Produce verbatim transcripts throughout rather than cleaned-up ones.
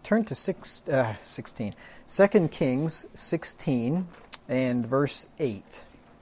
turn to six, uh, sixteen. Second Kings sixteen and verse eight.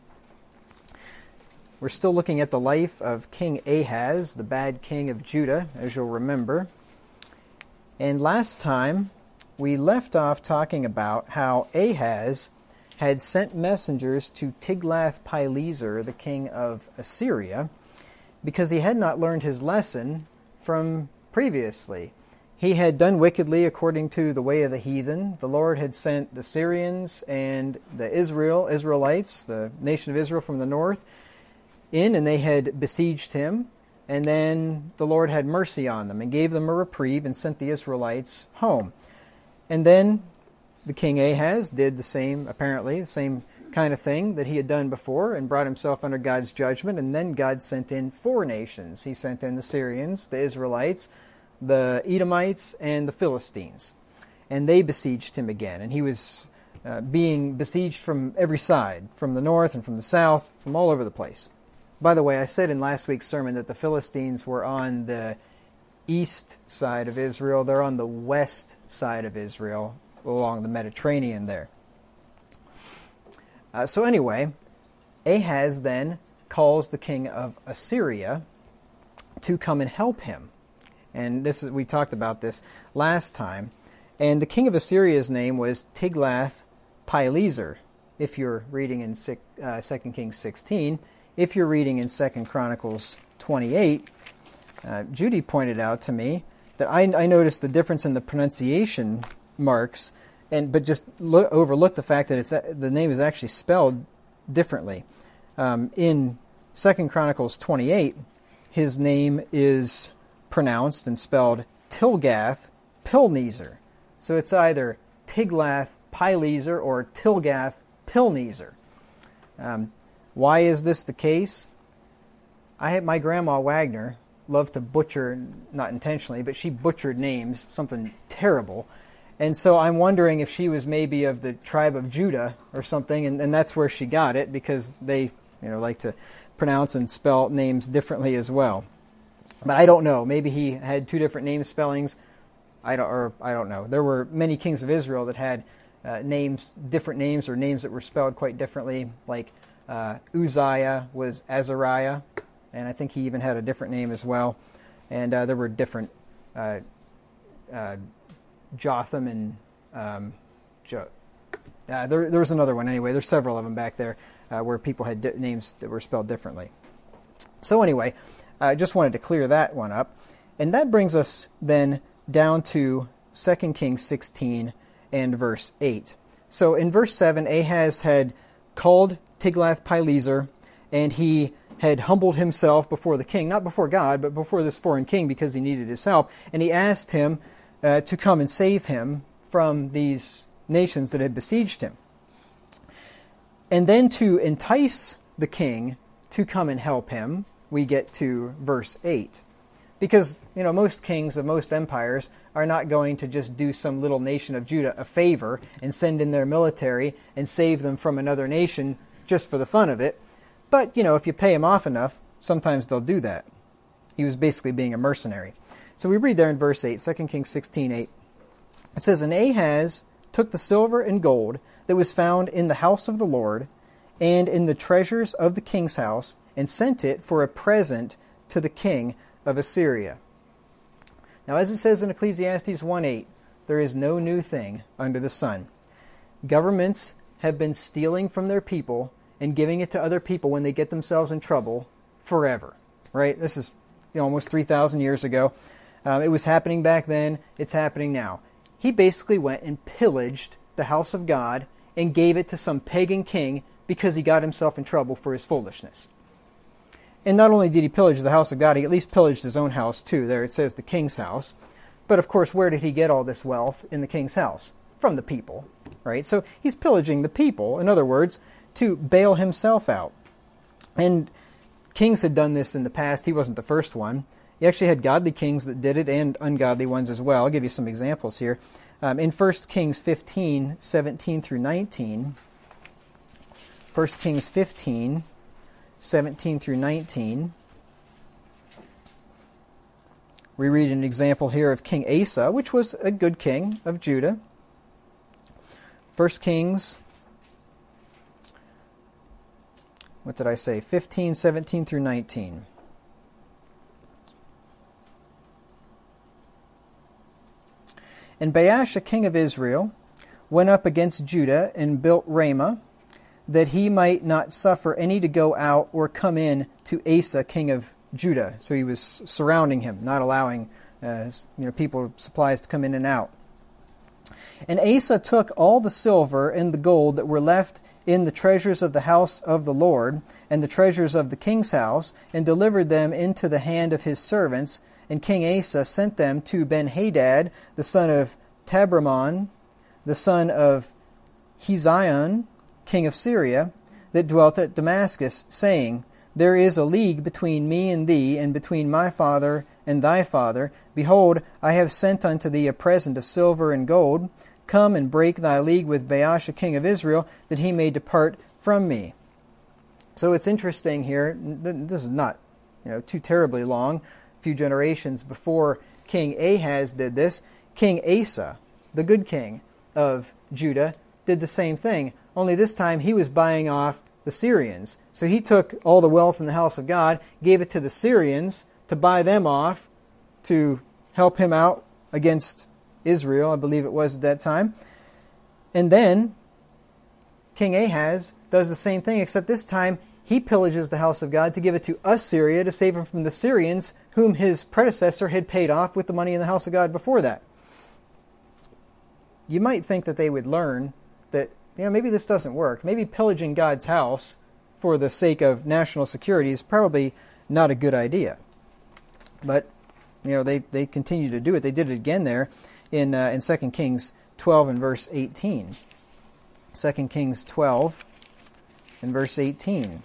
We're still looking at the life of King Ahaz, the bad king of Judah, as you'll remember. And last time, we left off talking about how Ahaz had sent messengers to Tiglath-Pileser, the king of Assyria, because he had not learned his lesson from previously. He had done wickedly according to the way of the heathen. The Lord had sent the Syrians and the Israel, Israelites, the nation of Israel from the north, in, and they had besieged him. And then the Lord had mercy on them and gave them a reprieve and sent the Israelites home. And then the king Ahaz did the same, apparently, the same kind of thing that he had done before and brought himself under God's judgment. And then God sent in four nations. He sent in the Syrians, the Israelites, the Edomites, and the Philistines. And they besieged him again. And he was uh, being besieged from every side, from the north and from the south, from all over the place. By the way, I said in last week's sermon that the Philistines were on the east side of Israel. They're on the west side of Israel, along the Mediterranean there. Uh, so anyway, Ahaz then calls the king of Assyria to come and help him. And this is, we talked about this last time. And the king of Assyria's name was Tiglath-Pileser, if you're reading in uh, Second Kings sixteen. If you're reading in Second Chronicles twenty-eight, uh, Judy pointed out to me that I, I noticed the difference in the pronunciation marks, and but just lo- overlooked the fact that it's the name is actually spelled differently. Um, in Second Chronicles twenty-eight, his name is pronounced and spelled Tilgath-Pilneser. So it's either Tiglath-Pileser or Tilgath-Pilneser. Um, why is this the case? I had my grandma Wagner loved to butcher, not intentionally, but she butchered names, something terrible. And so I'm wondering if she was maybe of the tribe of Judah or something, and, and that's where she got it, because they, you know, like to pronounce and spell names differently as well. But I don't know. Maybe he had two different name spellings. I don't, or I don't know. There were many kings of Israel that had uh, names, different names, or names that were spelled quite differently. Like uh, Uzziah was Azariah, and I think he even had a different name as well. And uh, there were different uh, uh, Jotham and um, jo- uh, there, there was another one anyway. There's several of them back there uh, where people had di- names that were spelled differently. So anyway, I just wanted to clear that one up. And that brings us then down to Second Kings sixteen and verse eight. So in verse seven, Ahaz had called Tiglath-Pileser, and he had humbled himself before the king, not before God, but before this foreign king because he needed his help. And he asked him uh, to come and save him from these nations that had besieged him. And then to entice the king to come and help him, we get to verse eight. Because, you know, most kings of most empires are not going to just do some little nation of Judah a favor and send in their military and save them from another nation just for the fun of it. But, you know, if you pay them off enough, sometimes they'll do that. He was basically being a mercenary. So we read there in verse eight, Second Kings sixteen eight. It says, And Ahaz took the silver and gold that was found in the house of the Lord and in the treasures of the king's house, and sent it for a present to the king of Assyria. Now, as it says in Ecclesiastes one eight, there is no new thing under the sun. Governments have been stealing from their people and giving it to other people when they get themselves in trouble forever. Right? This is you know, almost three thousand years ago. Um, it was happening back then. It's happening now. He basically went and pillaged the house of God and gave it to some pagan king because he got himself in trouble for his foolishness. And not only did he pillage the house of God, he at least pillaged his own house too. There it says the king's house. But of course, where did he get all this wealth in the king's house? From the people, right? So he's pillaging the people, in other words, to bail himself out. And kings had done this in the past. He wasn't the first one. He actually had godly kings that did it and ungodly ones as well. I'll give you some examples here. Um, in First Kings fifteen, seventeen through nineteen, First Kings fifteen, seventeen through nineteen, We read an example here of King Asa, which was a good king of Judah. First Kings, what did I say, fifteen, seventeen through nineteen. And Baasha, king of Israel, went up against Judah and built Ramah, that he might not suffer any to go out or come in to Asa, king of Judah. So he was surrounding him, not allowing uh, you know, people, supplies to come in and out. And Asa took all the silver and the gold that were left in the treasures of the house of the Lord, and the treasures of the king's house, and delivered them into the hand of his servants. And King Asa sent them to Ben-Hadad, the son of Tabramon, the son of Hezion, king of Syria, that dwelt at Damascus, saying, There is a league between me and thee, and between my father and thy father. Behold, I have sent unto thee a present of silver and gold. Come and break thy league with Baasha, king of Israel, that he may depart from me. So it's interesting here. This is not, you know, too terribly long. A few generations before King Ahaz did this, King Asa, the good king of Judah, did the same thing. Only this time he was buying off the Syrians. So he took all the wealth in the house of God, gave it to the Syrians to buy them off, to help him out against Israel, I believe it was at that time. And then King Ahaz does the same thing, except this time he pillages the house of God to give it to Assyria to save him from the Syrians, whom his predecessor had paid off with the money in the house of God before that. You might think that they would learn that, you know, maybe this doesn't work. Maybe pillaging God's house for the sake of national security is probably not a good idea. But, you know, they, they continue to do it. They did it again there in uh, in Second Kings twelve and verse eighteen. Second Kings twelve and verse eighteen.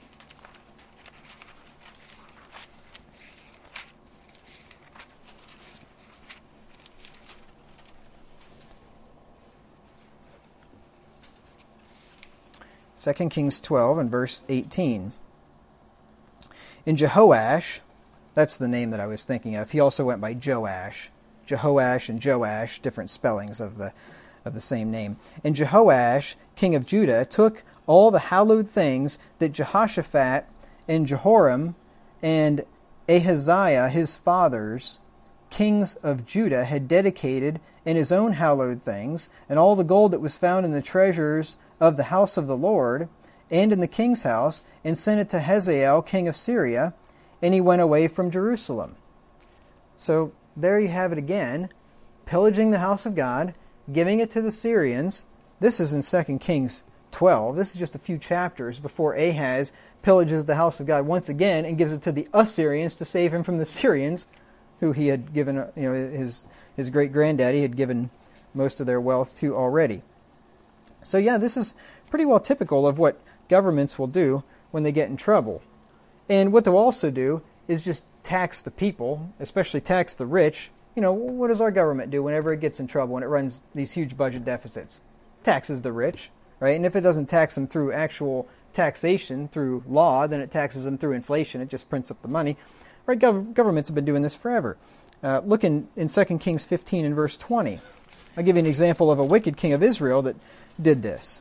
Second Kings twelve and verse eighteen. In Jehoash, that's the name that I was thinking of. He also went by Joash. Jehoash and Joash, different spellings of the of the same name. And Jehoash, king of Judah, took all the hallowed things that Jehoshaphat and Jehoram and Ahaziah, his fathers, kings of Judah, had dedicated, and his own hallowed things, and all the gold that was found in the treasures of the house of the Lord, and in the king's house, and sent it to Hazael, king of Syria, and he went away from Jerusalem. So there you have it again, pillaging the house of God, giving it to the Syrians. This is in Second Kings twelve. This is just a few chapters before Ahaz pillages the house of God once again and gives it to the Assyrians to save him from the Syrians, who he had given, you know, his his great granddaddy had given most of their wealth to already. So yeah, this is pretty well typical of what governments will do when they get in trouble. And what they'll also do is just tax the people, especially tax the rich. You know, what does our government do whenever it gets in trouble and it runs these huge budget deficits? Taxes the rich, right? And if it doesn't tax them through actual taxation, through law, then it taxes them through inflation. It just prints up the money. Right? Gov- governments have been doing this forever. Uh, look in, in Second Kings fifteen and verse twenty. I'll give you an example of a wicked king of Israel that did this.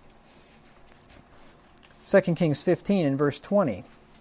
Second Kings fifteen and verse twenty.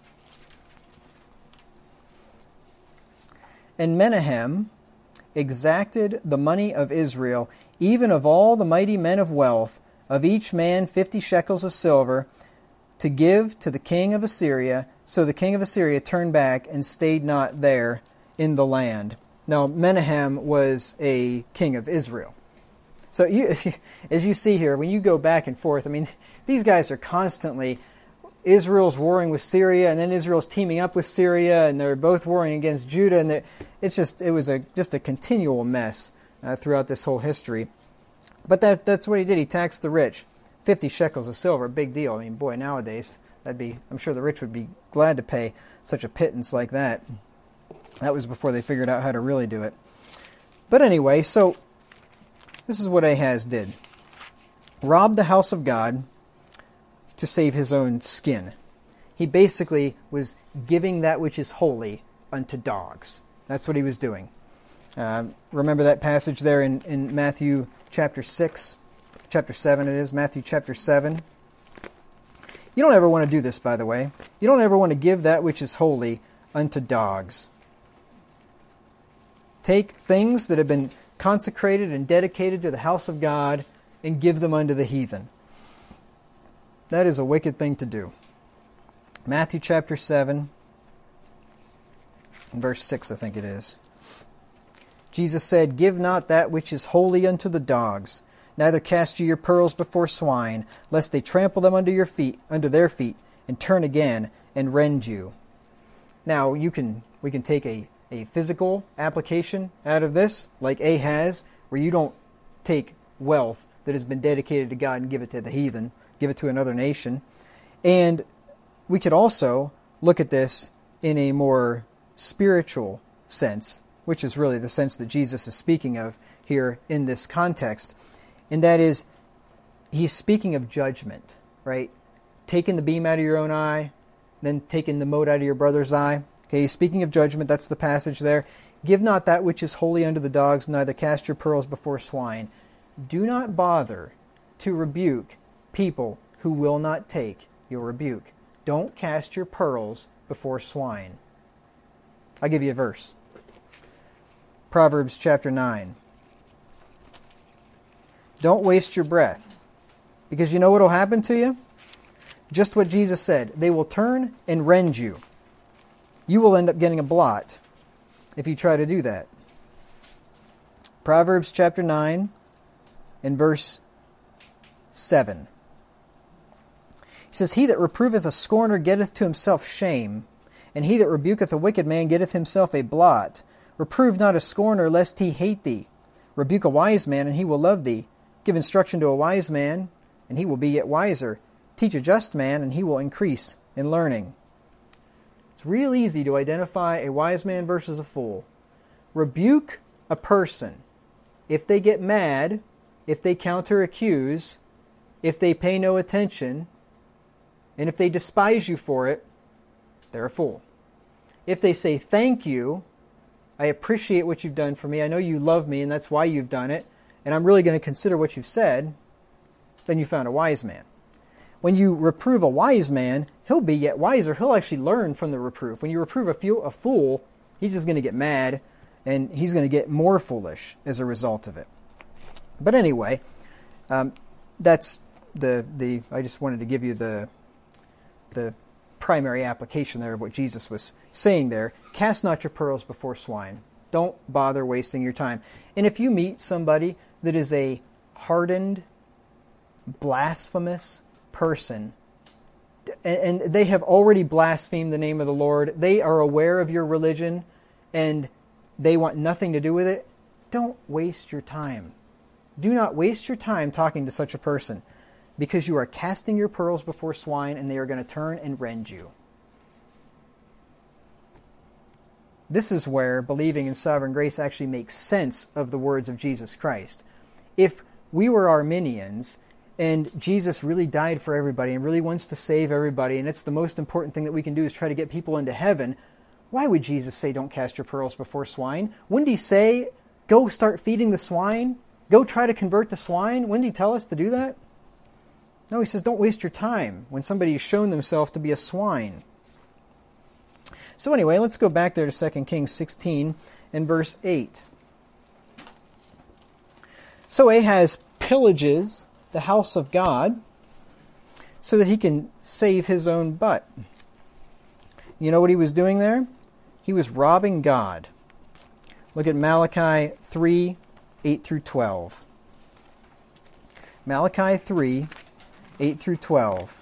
And Menahem exacted the money of Israel, even of all the mighty men of wealth, of each man fifty shekels of silver, to give to the king of Assyria. So the king of Assyria turned back and stayed not there in the land. Now, Menahem was a king of Israel. So you, if you, as you see here, when you go back and forth, I mean, these guys are constantly, Israel's warring with Syria, and then Israel's teaming up with Syria, and they're both warring against Judah, and it's just, it was a just a continual mess uh, throughout this whole history. But that that's what he did. He taxed the rich. fifty shekels of silver, big deal. I mean, boy, nowadays, that'd be, I'm sure the rich would be glad to pay such a pittance like that. That was before they figured out how to really do it. But anyway, so this is what Ahaz did. Robbed the house of God to save his own skin. He basically was giving that which is holy unto dogs. That's what he was doing. Uh, remember that passage there in, in Matthew chapter six, chapter seven it is, Matthew chapter seven. You don't ever want to do this, by the way. You don't ever want to give that which is holy unto dogs. Take things that have been consecrated and dedicated to the house of God and give them unto the heathen. That is a wicked thing to do. Matthew chapter seven, verse six, I think it is. Jesus said, "Give not that which is holy unto the dogs, neither cast ye your pearls before swine, lest they trample them under your feet, under their feet, and turn again and rend you." Now, you can we can take a, a physical application out of this, like Ahaz, where you don't take wealth that has been dedicated to God and give it to the heathen, give it to another nation. And we could also look at this in a more spiritual sense, which is really the sense that Jesus is speaking of here in this context. And that is, he's speaking of judgment, right? Taking the beam out of your own eye, then taking the mote out of your brother's eye. Okay, he's speaking of judgment. That's the passage there. "Give not that which is holy unto the dogs, neither cast your pearls before swine." Do not bother to rebuke people who will not take your rebuke. Don't cast your pearls before swine. I'll give you a verse. Proverbs chapter nine. Don't waste your breath, because you know what will happen to you? Just what Jesus said. They will turn and rend you. You will end up getting a blot if you try to do that. Proverbs chapter nine and verse seven. He says, "He that reproveth a scorner getteth to himself shame, and he that rebuketh a wicked man getteth himself a blot. Reprove not a scorner, lest he hate thee. Rebuke a wise man, and he will love thee. Give instruction to a wise man, and he will be yet wiser. Teach a just man, and he will increase in learning." It's real easy to identify a wise man versus a fool. Rebuke a person. If they get mad, if they counter-accuse, if they pay no attention, and if they despise you for it, they're a fool. If they say, "Thank you, I appreciate what you've done for me, I know you love me and that's why you've done it, and I'm really going to consider what you've said," then you found a wise man. When you reprove a wise man, he'll be yet wiser. He'll actually learn from the reproof. When you reprove a, few, a fool, he's just going to get mad, and he's going to get more foolish as a result of it. But anyway, um, that's the the. I just wanted to give you the the primary application there of what Jesus was saying there. Cast not your pearls before swine. Don't bother wasting your time. And if you meet somebody that is a hardened, blasphemous person, and, and they have already blasphemed the name of the Lord, they are aware of your religion, and they want nothing to do with it, don't waste your time. Do not waste your time talking to such a person, because you are casting your pearls before swine, and they are going to turn and rend you. This is where believing in sovereign grace actually makes sense of the words of Jesus Christ. If we were Arminians, and Jesus really died for everybody and really wants to save everybody, and it's the most important thing that we can do is try to get people into heaven, why would Jesus say, "Don't cast your pearls before swine"? Wouldn't he say, "Go start feeding the swine"? Go try to convert the swine? Wouldn't he tell us to do that? No, he says, don't waste your time when somebody has shown themselves to be a swine. So anyway, let's go back there to Second Kings sixteen and verse eight. So Ahaz pillages the house of God so that he can save his own butt. You know what he was doing there? He was robbing God. Look at Malachi three, eight through twelve. Malachi three, eight through twelve.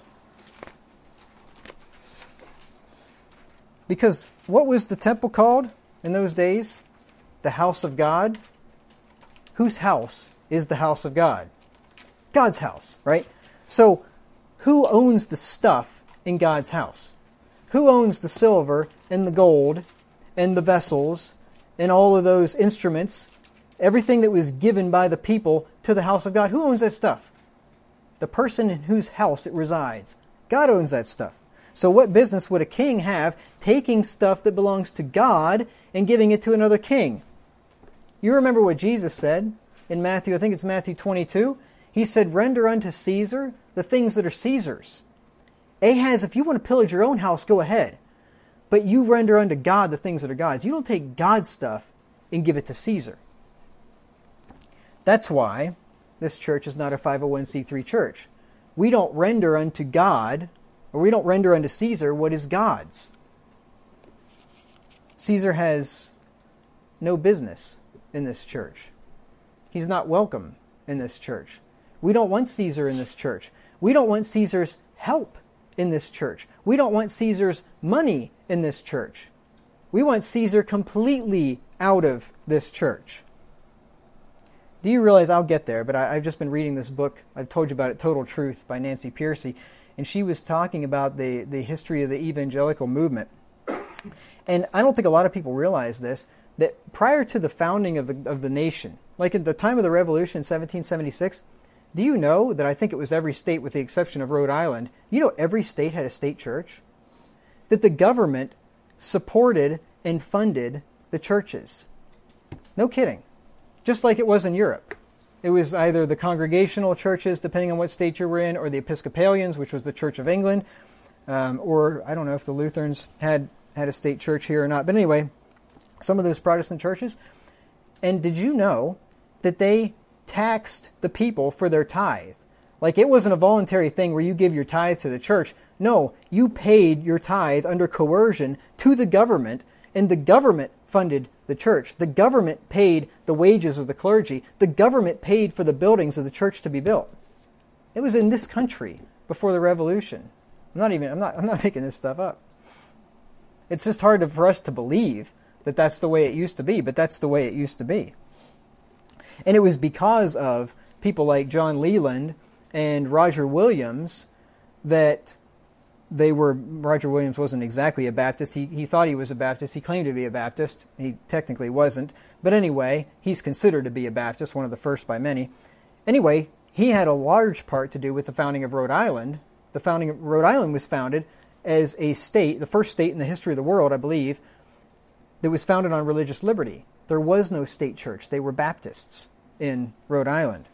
Because what was the temple called in those days? The house of God. Whose house is the house of God? God's house, right? So, who owns the stuff in God's house? Who owns the silver and the gold and the vessels and all of those instruments? Everything that was given by the people to the house of God. Who owns that stuff? The person in whose house it resides. God owns that stuff. So what business would a king have taking stuff that belongs to God and giving it to another king? You remember what Jesus said in Matthew, I think it's Matthew twenty-two. He said, render unto Caesar the things that are Caesar's. Ahaz, if you want to pillage your own house, go ahead. But you render unto God the things that are God's. You don't take God's stuff and give it to Caesar. That's why this church is not a five oh one c three church. We don't render unto God, or we don't render unto Caesar what is God's. Caesar has no business in this church. He's not welcome in this church. We don't want Caesar in this church. We don't want Caesar's help in this church. We don't want Caesar's money in this church. We want Caesar completely out of this church. Do you realize, I'll get there, but I, I've just been reading this book, I've told you about it, Total Truth by Nancy Pearcey, and she was talking about the, the history of the evangelical movement. And I don't think a lot of people realize this, that prior to the founding of the, of the nation, like at the time of the Revolution in seventeen seventy-six, do you know that I think it was every state with the exception of Rhode Island, you know every state had a state church? That the government supported and funded the churches. No kidding. Just like it was in Europe. It was either the congregational churches, depending on what state you were in, or the Episcopalians, which was the Church of England, um, or I don't know if the Lutherans had, had a state church here or not. But anyway, some of those Protestant churches. And did you know that they taxed the people for their tithe? Like, it wasn't a voluntary thing where you give your tithe to the church. No, you paid your tithe under coercion to the government, and the government funded the church. The government paid the wages of the clergy. The government paid for the buildings of the church to be built. It was in this country before the Revolution. I'm not even, I'm not, I'm not making this stuff up. It's just hard to, for us to believe that that's the way it used to be, but that's the way it used to be. And it was because of people like John Leland and Roger Williams that they were, Roger Williams wasn't exactly a Baptist. He, he thought he was a Baptist. He claimed to be a Baptist. He technically wasn't. But anyway, he's considered to be a Baptist, one of the first by many. Anyway, he had a large part to do with the founding of Rhode Island. The founding of Rhode Island was founded as a state, the first state in the history of the world, I believe, that was founded on religious liberty. There was no state church. They were Baptists in Rhode Island.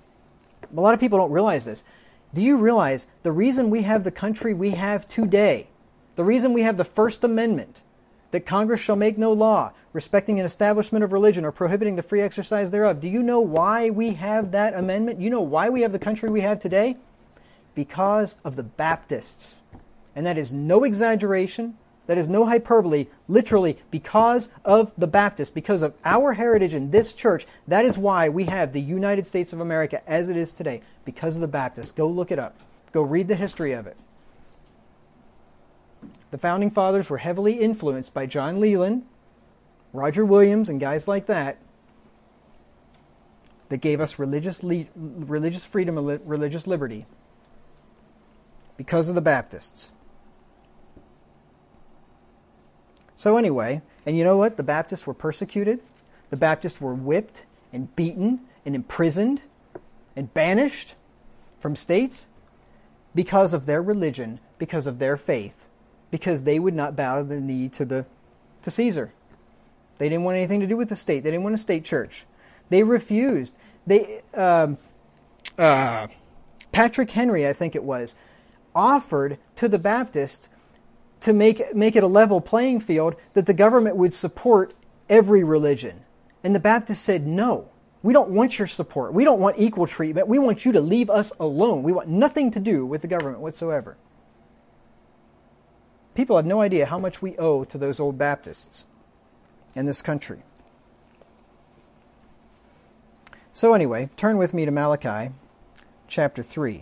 A lot of people don't realize this. Do you realize the reason we have the country we have today, the reason we have the First Amendment, that Congress shall make no law respecting an establishment of religion or prohibiting the free exercise thereof? Do you know why we have that amendment? You know why we have the country we have today? Because of the Baptists. And that is no exaggeration. That is no hyperbole. Literally, because of the Baptists, because of our heritage in this church, that is why we have the United States of America as it is today. Because of the Baptists. Go look it up. Go read the history of it. The Founding Fathers were heavily influenced by John Leland, Roger Williams, and guys like that, that gave us religious, le- religious freedom and li- religious liberty because of the Baptists. So anyway, and you know what? The Baptists were persecuted. The Baptists were whipped and beaten and imprisoned and banished from states because of their religion, because of their faith, because they would not bow the knee to the to Caesar. They didn't want anything to do with the state. They didn't want a state church. They refused. They um, uh, Patrick Henry, I think it was, offered to the Baptists to make make it a level playing field, that the government would support every religion. And the Baptists said, no, we don't want your support. We don't want equal treatment. We want you to leave us alone. We want nothing to do with the government whatsoever. People have no idea how much we owe to those old Baptists in this country. So anyway, turn with me to Malachi chapter three.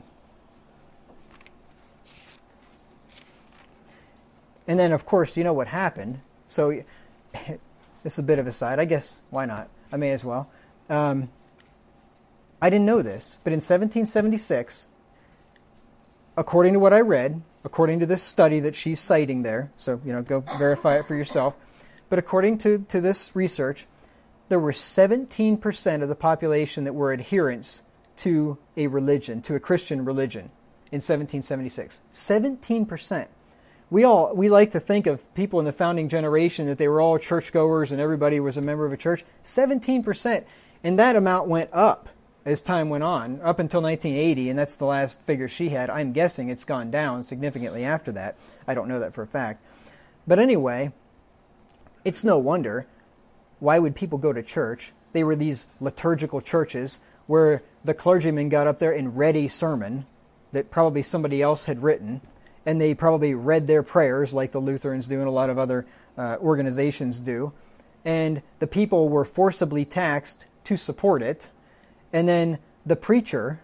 And then, of course, you know what happened. So, this is a bit of a side. I guess, why not? I may as well. Um, I didn't know this, but in seventeen seventy-six, according to what I read, according to this study that she's citing there, so, you know, go verify it for yourself, but according to, to this research, there were seventeen percent of the population that were adherents to a religion, to a Christian religion, in seventeen seventy-six. seventeen percent. we all we like to think of people in the founding generation that they were all churchgoers and everybody was a member of a church. seventeen percent, and that amount went up as time went on, up until nineteen eighty, and that's the last figure she had. I'm guessing it's gone down significantly after that. I don't know that for a fact. But anyway, it's no wonder. Why would people go to church? They were these liturgical churches where the clergyman got up there and read a sermon that probably somebody else had written, and they probably read their prayers like the Lutherans do and a lot of other uh, organizations do. And the people were forcibly taxed to support it. And then the preacher,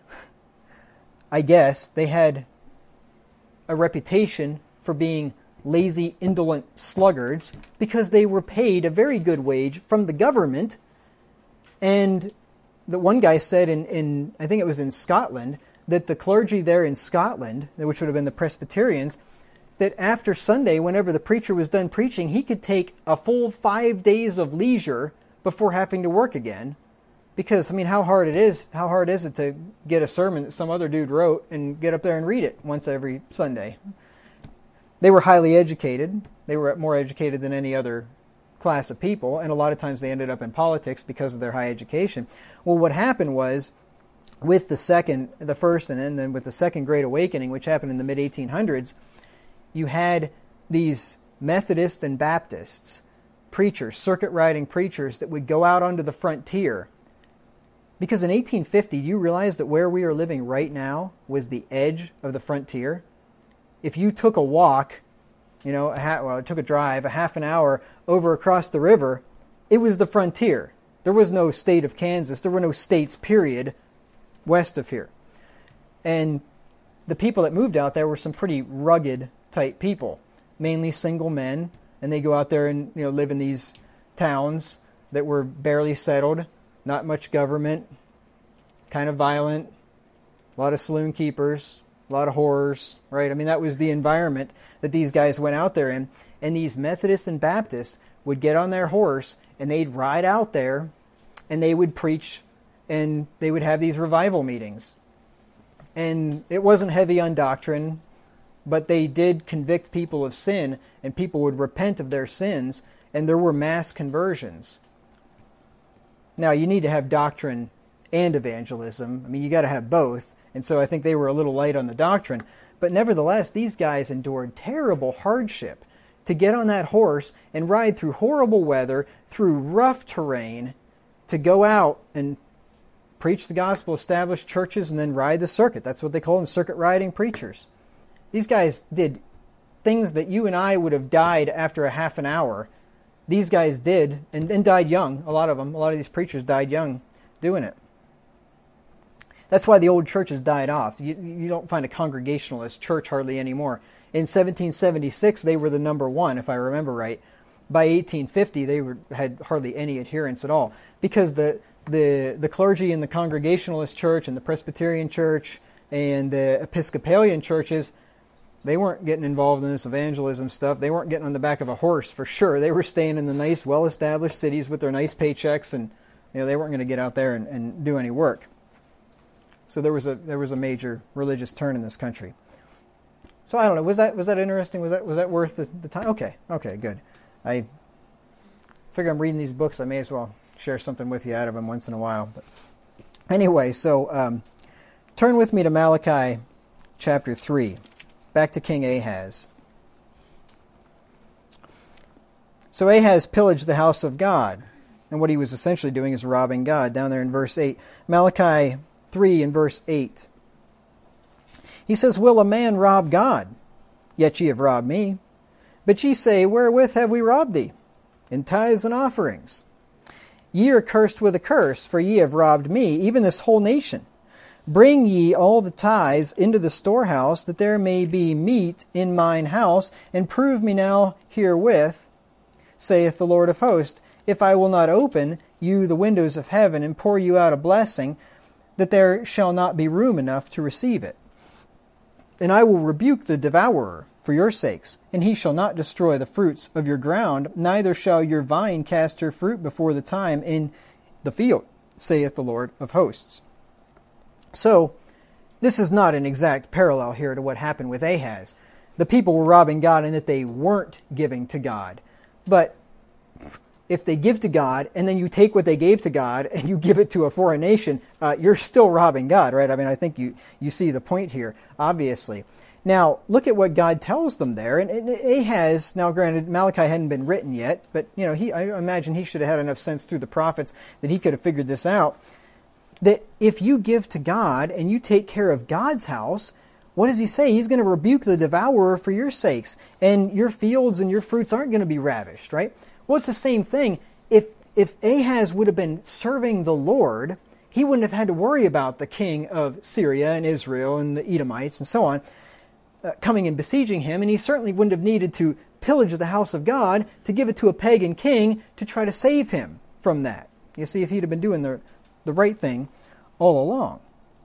I guess, they had a reputation for being lazy, indolent sluggards because they were paid a very good wage from the government. And the one guy said in, in I think it was in Scotland, that the clergy there in Scotland, which would have been the Presbyterians, that after Sunday, whenever the preacher was done preaching, he could take a full five days of leisure before having to work again. Because, I mean, how hard it is, how hard is it to get a sermon that some other dude wrote and get up there and read it once every Sunday? They were highly educated. They were more educated than any other class of people, and a lot of times they ended up in politics because of their high education. Well, what happened was, with the second, the first, and then with the Second Great Awakening, which happened in the mid eighteen hundreds, you had these Methodists and Baptists, preachers, circuit-riding preachers that would go out onto the frontier. Because in eighteen fifty, you realize that where we are living right now was the edge of the frontier. If you took a walk, you know, a ha- well, it took a drive, a half an hour over across the river, it was the frontier. There was no state of Kansas. There were no states, period, west of here. And the people that moved out there were some pretty rugged type people, mainly single men, and they go out there and, you know, live in these towns that were barely settled. Not much government, kind of violent, a lot of saloon keepers, a lot of whores, right? I mean, that was the environment that these guys went out there in. And these Methodists and Baptists would get on their horse and they'd ride out there and they would preach and they would have these revival meetings. And it wasn't heavy on doctrine, but they did convict people of sin and people would repent of their sins, and there were mass conversions. Now, you need to have doctrine and evangelism. I mean, you got to have both. And so I think they were a little light on the doctrine. But nevertheless, these guys endured terrible hardship to get on that horse and ride through horrible weather, through rough terrain, to go out and preach the gospel, establish churches, and then ride the circuit. That's what they call them, circuit riding preachers. These guys did things that you and I would have died after a half an hour. These guys did, and, and died young. A lot of them, a lot of these preachers died young doing it. That's why the old churches died off. You, you don't find a Congregationalist church hardly anymore. In seventeen seventy-six, they were the number one, if I remember right. By eighteen fifty, they were, had hardly any adherents at all. Because the, the, the clergy in the Congregationalist church and the Presbyterian church and the Episcopalian churches, they weren't getting involved in this evangelism stuff. They weren't getting on the back of a horse for sure. They were staying in the nice, well-established cities with their nice paychecks, and you know they weren't going to get out there and, and do any work. So there was a there was a major religious turn in this country. So I don't know. Was that was that interesting? Was that was that worth the, the time? Okay, okay, good. I figure I'm reading these books. I may as well share something with you out of them once in a while. But anyway, so um, turn with me to Malachi chapter three. Back to King Ahaz. So Ahaz pillaged the house of God. And what he was essentially doing is robbing God. Down there in verse eight. Malachi three and verse eight. He says, "Will a man rob God? Yet ye have robbed me. But ye say, Wherewith have we robbed thee? In tithes and offerings. Ye are cursed with a curse, for ye have robbed me, even this whole nation. Bring ye all the tithes into the storehouse, that there may be meat in mine house, and prove me now herewith, saith the Lord of hosts, if I will not open you the windows of heaven, and pour you out a blessing, that there shall not be room enough to receive it. And I will rebuke the devourer for your sakes, and he shall not destroy the fruits of your ground, neither shall your vine cast her fruit before the time in the field, saith the Lord of hosts." So, this is not an exact parallel here to what happened with Ahaz. the people were robbing God and that they weren't giving to God. But if they give to God and then you take what they gave to God and you give it to a foreign nation, uh, you're still robbing God, right? I mean, I think you, you see the point here, obviously. Now, look at what God tells them there. And, and Ahaz, now granted, Malachi hadn't been written yet, but you know, he, I imagine he should have had enough sense through the prophets that he could have figured this out. That if you give to God and you take care of God's house, what does he say? He's going to rebuke the devourer for your sakes, and your fields and your fruits aren't going to be ravished, right? Well, it's the same thing. If if Ahaz would have been serving the Lord, he wouldn't have had to worry about the king of Syria and Israel and the Edomites and so on uh, coming and besieging him, and he certainly wouldn't have needed to pillage the house of God to give it to a pagan king to try to save him from that. You see, if he'd have been doing the, the right thing all along.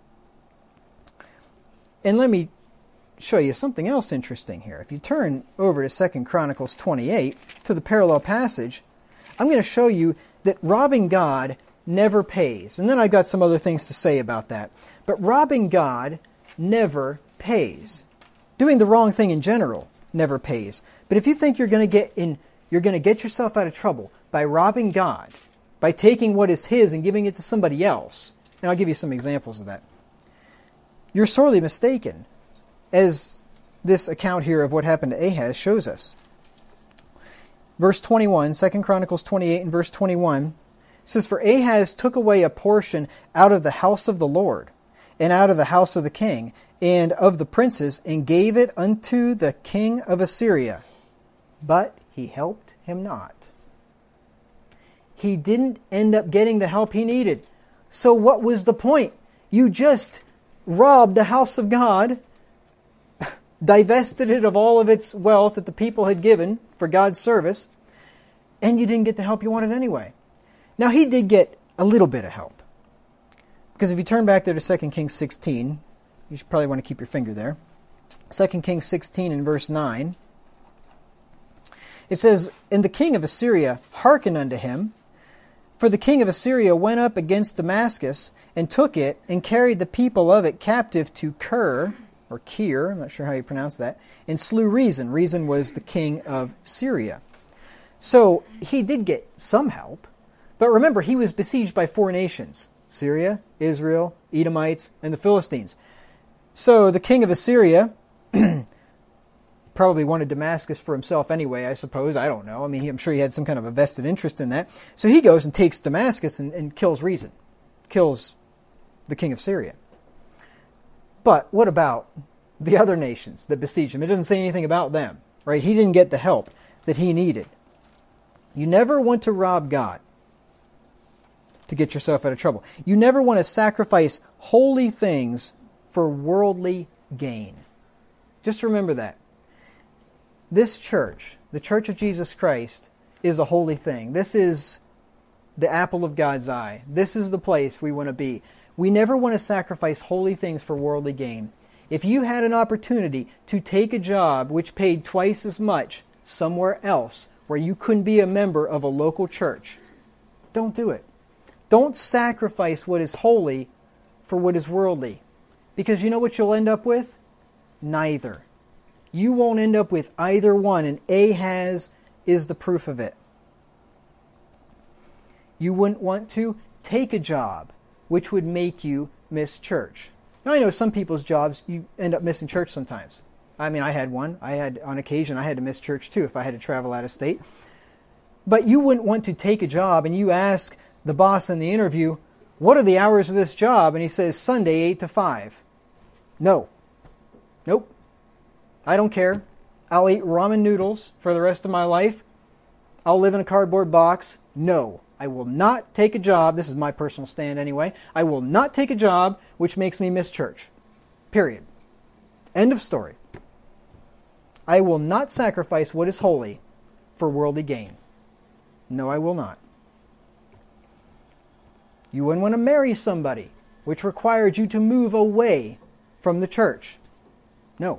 And let me show you something else interesting here. If you turn over to Second Chronicles twenty-eight, to the parallel passage, I'm going to show you that robbing God never pays. And then I've got some other things to say about that. But robbing God never pays. Doing the wrong thing in general never pays. But if you think you're going to get in, you're going to get yourself out of trouble by robbing God, by taking what is His and giving it to somebody else, and I'll give you some examples of that, you're sorely mistaken, as this account here of what happened to Ahaz shows us. Verse twenty-one, Second Chronicles twenty-eight and verse twenty-one, says, "For Ahaz took away a portion out of the house of the Lord, and out of the house of the king, and of the princes, and gave it unto the king of Assyria. But he helped him not." He didn't end up getting the help he needed. So what was the point? You just robbed the house of God, divested it of all of its wealth that the people had given for God's service, and you didn't get the help you wanted anyway. Now, he did get a little bit of help. Because if you turn back there to Second Kings sixteen, you should probably want to keep your finger there. Second Kings sixteen and verse nine. It says, "And the king of Assyria hearkened unto him, for the king of Assyria went up against Damascus, and took it, and carried the people of it captive to Kir," or Kir, I'm not sure how you pronounce that, "and slew Rezin." Rezin was the king of Syria. So he did get some help. But remember, he was besieged by four nations: Syria, Israel, Edomites, and the Philistines. So the king of Assyria probably wanted Damascus for himself anyway, I suppose. I don't know. I mean, he, I'm sure he had some kind of a vested interest in that. So he goes and takes Damascus and, and kills Rezin. Kills the king of Syria. But what about the other nations that besieged him? It doesn't say anything about them, right? He didn't get the help that he needed. You never want to rob God to get yourself out of trouble. You never want to sacrifice holy things for worldly gain. Just remember that. This church, the Church of Jesus Christ, is a holy thing. This is the apple of God's eye. This is the place we want to be. We never want to sacrifice holy things for worldly gain. If you had an opportunity to take a job which paid twice as much somewhere else where you couldn't be a member of a local church, don't do it. Don't sacrifice what is holy for what is worldly. Because you know what you'll end up with? Neither. You won't end up with either one, and Ahaz is the proof of it. You wouldn't want to take a job which would make you miss church. Now, I know some people's jobs, you end up missing church sometimes. I mean, I had one. I had, on occasion, I had to miss church too if I had to travel out of state. But you wouldn't want to take a job and you ask the boss in the interview, "What are the hours of this job?" And he says, "Sunday, eight to five. No. Nope. I don't care. I'll eat ramen noodles for the rest of my life. I'll live in a cardboard box. No. I will not take a job." This is my personal stand anyway. "I will not take a job which makes me miss church. Period. End of story. I will not sacrifice what is holy for worldly gain. No, I will not." You wouldn't want to marry somebody which required you to move away from the church. No.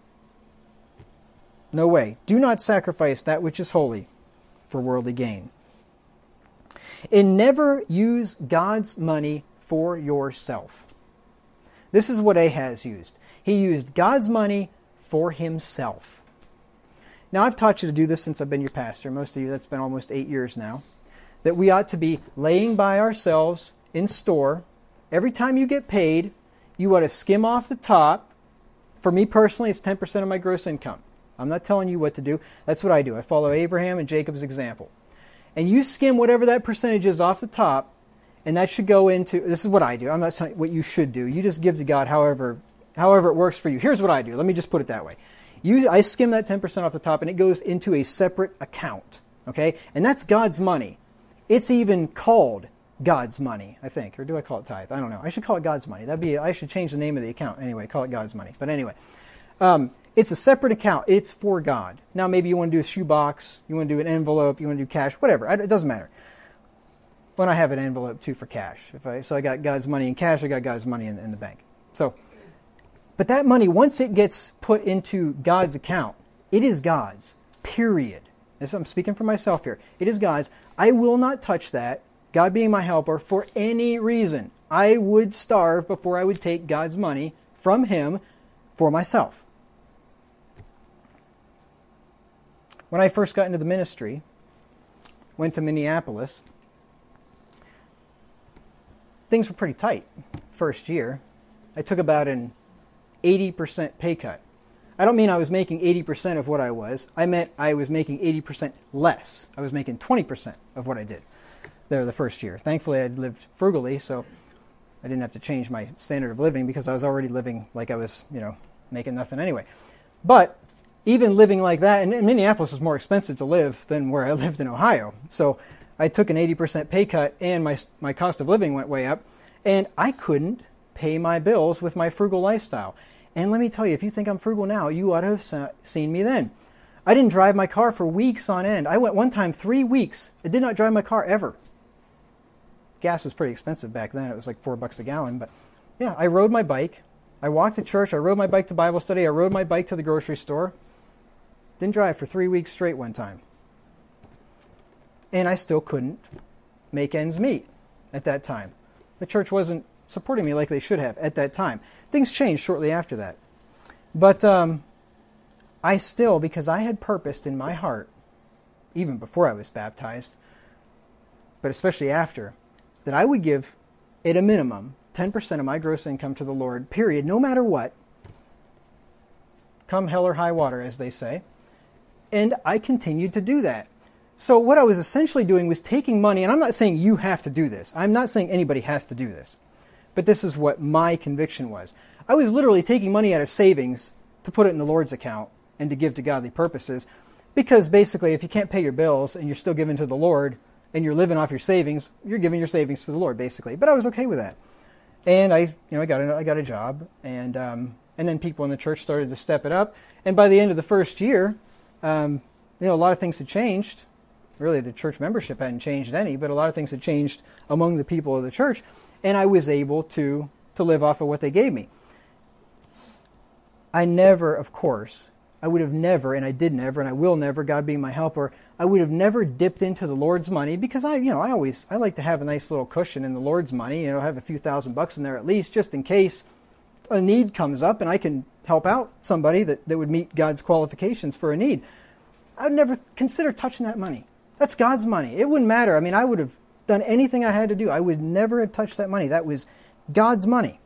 No way. Do not sacrifice that which is holy for worldly gain. And never use God's money for yourself. This is what Ahaz used. He used God's money for himself. Now, I've taught you to do this since I've been your pastor. Most of you, that's been almost eight years now. That we ought to be laying by ourselves in store. Every time you get paid, you ought to skim off the top. For me personally, it's ten percent of my gross income. I'm not telling you what to do. That's what I do. I follow Abraham and Jacob's example. And you skim whatever that percentage is off the top, and that should go into, this is what I do. I'm not saying what you should do. You just give to God however however it works for you. Here's what I do. Let me just put it that way. You, I skim that ten percent off the top, and it goes into a separate account. Okay? And that's God's money. It's even called God's money, I think. Or do I call it tithe? I don't know. I should call it God's money. That'd be, I should change the name of the account. Anyway, call it God's money. But anyway, um, it's a separate account. It's for God. Now, maybe you want to do a shoebox, you want to do an envelope, you want to do cash, whatever. It doesn't matter. When I have an envelope, too, for cash. If I, so I got God's money in cash, I got God's money in, in the bank. So, but that money, once it gets put into God's account, it is God's, period. This, I'm speaking for myself here. It is God's. I will not touch that, God being my helper, for any reason. I would starve before I would take God's money from Him for myself. When I first got into the ministry, went to Minneapolis, things were pretty tight first year. I took about an eighty percent pay cut. I don't mean I was making eighty percent of what I was. I meant I was making eighty percent less. I was making twenty percent of what I did there the first year. Thankfully, I'd lived frugally, so I didn't have to change my standard of living because I was already living like I was, you know, making nothing anyway. But even living like that, and Minneapolis was more expensive to live than where I lived in Ohio. So I took an eighty percent pay cut, and my my cost of living went way up, and I couldn't pay my bills with my frugal lifestyle. And let me tell you, if you think I'm frugal now, you ought to have seen me then. I didn't drive my car for weeks on end. I went one time three weeks. I did not drive my car ever. Gas was pretty expensive back then. It was like four bucks a gallon. But yeah, I rode my bike. I walked to church. I rode my bike to Bible study. I rode my bike to the grocery store. Didn't drive for three weeks straight one time. And I still couldn't make ends meet at that time. The church wasn't supporting me like they should have at that time. Things changed shortly after that. But um, I still, because I had purposed in my heart, even before I was baptized, but especially after, that I would give, at a minimum, ten percent of my gross income to the Lord, period, no matter what, come hell or high water, as they say. And I continued to do that. So what I was essentially doing was taking money, and I'm not saying you have to do this. I'm not saying anybody has to do this. But this is what my conviction was. I was literally taking money out of savings to put it in the Lord's account and to give to godly purposes. Because basically, if you can't pay your bills and you're still giving to the Lord and you're living off your savings, you're giving your savings to the Lord, basically. But I was okay with that. And I, you know, I got a, I got a job, and um, and then people in the church started to step it up. And by the end of the first year, um, you know, a lot of things had changed. Really, the church membership hadn't changed any, but a lot of things had changed among the people of the church. And I was able to, to live off of what they gave me. I never, of course, I would have never, and I did never, and I will never, God being my helper, I would have never dipped into the Lord's money because I, you know, I always, I like to have a nice little cushion in the Lord's money, you know, have a few thousand bucks in there at least, just in case a need comes up and I can help out somebody that, that would meet God's qualifications for a need. I would never consider touching that money. That's God's money. It wouldn't matter. I mean, I would have done anything I had to do. I would never have touched that money. That was God's money.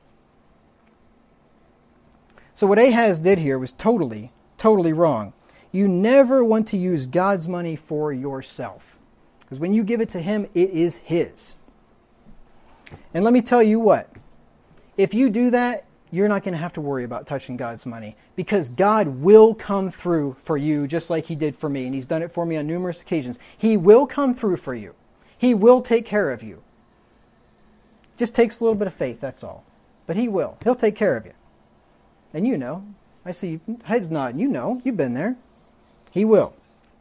So what Ahaz did here was totally, totally wrong. You never want to use God's money for yourself. Because when you give it to Him, it is His. And let me tell you what. If you do that, you're not going to have to worry about touching God's money. Because God will come through for you just like He did for me. And He's done it for me on numerous occasions. He will come through for you. He will take care of you. Just takes a little bit of faith, that's all. But He will. He'll take care of you. And you know. I see heads nodding. You know. You've been there. He will.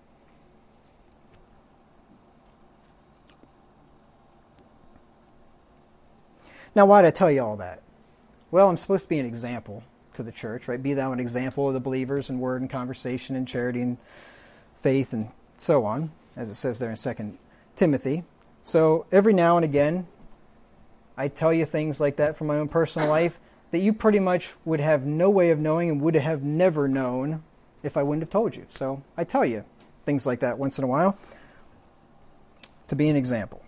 Now, why did I tell you all that? Well, I'm supposed to be an example to the church, right? Be thou an example of the believers in word and conversation and charity and faith and so on, as it says there in Second Timothy. So every now and again, I tell you things like that from my own personal life. that you pretty much would have no way of knowing and would have never known if I wouldn't have told you. So I tell you things like that once in a while to be an example.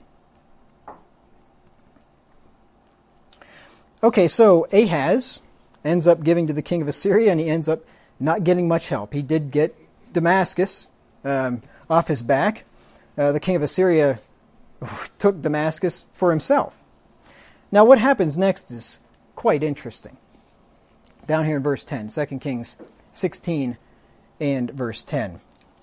Okay, so Ahaz ends up giving to the king of Assyria, and he ends up not getting much help. He did get Damascus um, off his back. Uh, the king of Assyria took Damascus for himself. Now what happens next is quite interesting. Down here in verse ten, Second Kings sixteen and verse ten.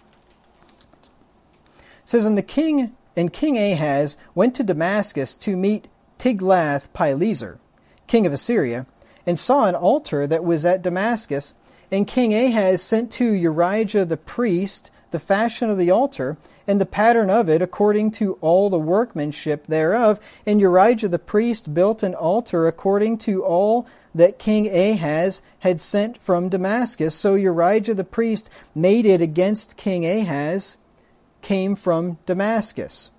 It says, And the king and King Ahaz went to Damascus to meet Tiglath-Pileser, king of Assyria, and saw an altar that was at Damascus. And King Ahaz sent to Urijah the priest the fashion of the altar, and the pattern of it according to all the workmanship thereof. And Urijah the priest built an altar according to all that King Ahaz had sent from Damascus. So Urijah the priest made it against King Ahaz, came from Damascus.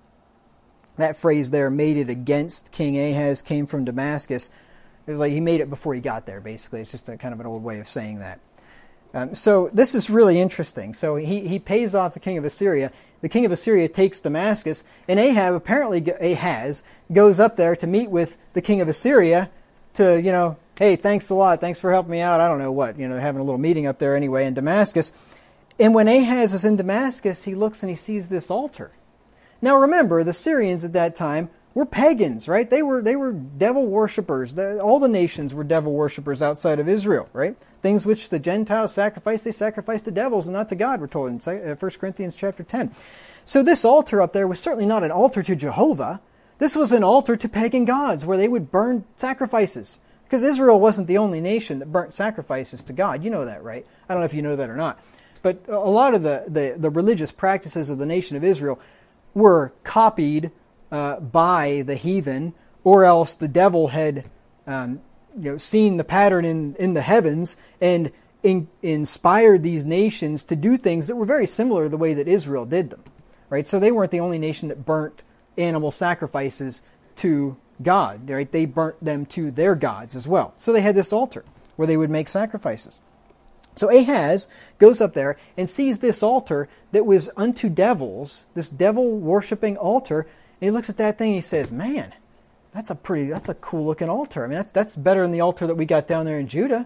That phrase there, made it against King Ahaz, came from Damascus. It was like he made it before he got there, basically. It's just a kind of an old way of saying that. Um, so this is really interesting. So he, he pays off the king of Assyria. The king of Assyria takes Damascus, and Ahab, apparently Ahaz, goes up there to meet with the king of Assyria to, you know, hey, thanks a lot, thanks for helping me out, I don't know what, you know, having a little meeting up there anyway in Damascus. And when Ahaz is in Damascus, he looks and he sees this altar. Now remember, the Syrians at that time were pagans, right? They were they were devil worshippers. The, all the nations were devil worshippers outside of Israel, right? Things which the Gentiles sacrificed, they sacrificed to devils and not to God, we're told in First Corinthians chapter ten. So this altar up there was certainly not an altar to Jehovah. This was an altar to pagan gods where they would burn sacrifices. Because Israel wasn't the only nation that burnt sacrifices to God. You know that, right? I don't know if you know that or not. But a lot of the, the, the religious practices of the nation of Israel were copied Uh, by the heathen, or else the devil had um, you know, seen the pattern in, in the heavens and in, inspired these nations to do things that were very similar to the way that Israel did them. Right? So they weren't the only nation that burnt animal sacrifices to God. Right? They burnt them to their gods as well. So they had this altar where they would make sacrifices. So Ahaz goes up there and sees this altar that was unto devils, this devil-worshipping altar. And he looks at that thing and he says, man, that's a pretty, that's a cool looking altar. I mean, that's that's better than the altar that we got down there in Judah.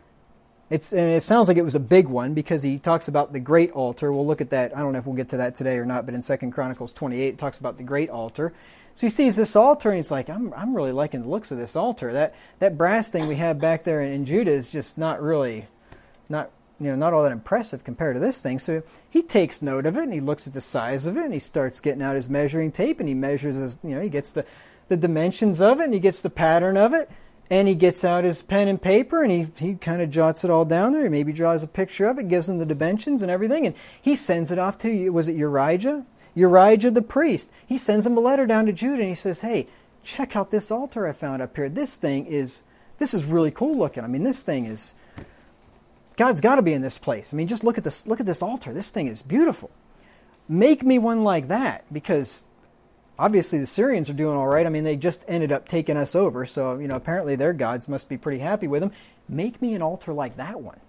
It's and it sounds like it was a big one because he talks about the great altar. We'll look at that. I don't know if we'll get to that today or not, but in Second Chronicles twenty-eight, it talks about the great altar. So he sees this altar and he's like, I'm I'm really liking the looks of this altar. That that brass thing we have back there in, in Judah is just not really, not you know, not all that impressive compared to this thing. So he takes note of it and he looks at the size of it and he starts getting out his measuring tape and he measures his, you know, he gets the, the dimensions of it and he gets the pattern of it and he gets out his pen and paper and he, he kind of jots it all down there. He maybe draws a picture of it, gives him the dimensions and everything, and he sends it off to, was it Urijah? Urijah the priest. He sends him a letter down to Judah and he says, hey, check out this altar I found up here. This thing is, this is really cool looking. I mean, this thing is, God's got to be in this place. I mean, just look at this. Look at this altar. This thing is beautiful. Make me one like that, because obviously the Syrians are doing all right. I mean, they just ended up taking us over, so you know apparently their gods must be pretty happy with them. Make me an altar like that one.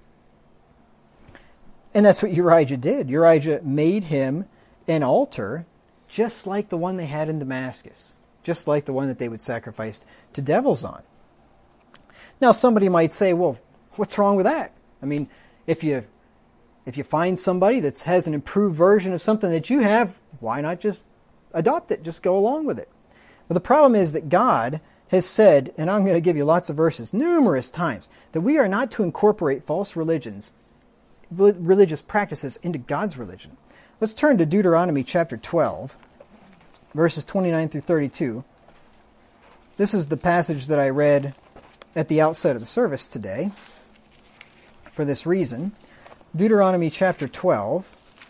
And that's what Urijah did. Urijah made him an altar just like the one they had in Damascus, just like the one that they would sacrifice to devils on. Now, somebody might say, well, what's wrong with that? I mean, if you if you find somebody that has an improved version of something that you have, why not just adopt it? Just go along with it. But the problem is that God has said, and I'm going to give you lots of verses, numerous times, that we are not to incorporate false religions, religious practices into God's religion. Let's turn to Deuteronomy chapter twelve, verses twenty-nine through thirty-two. This is the passage that I read at the outset of the service today. For this reason, Deuteronomy chapter twelve.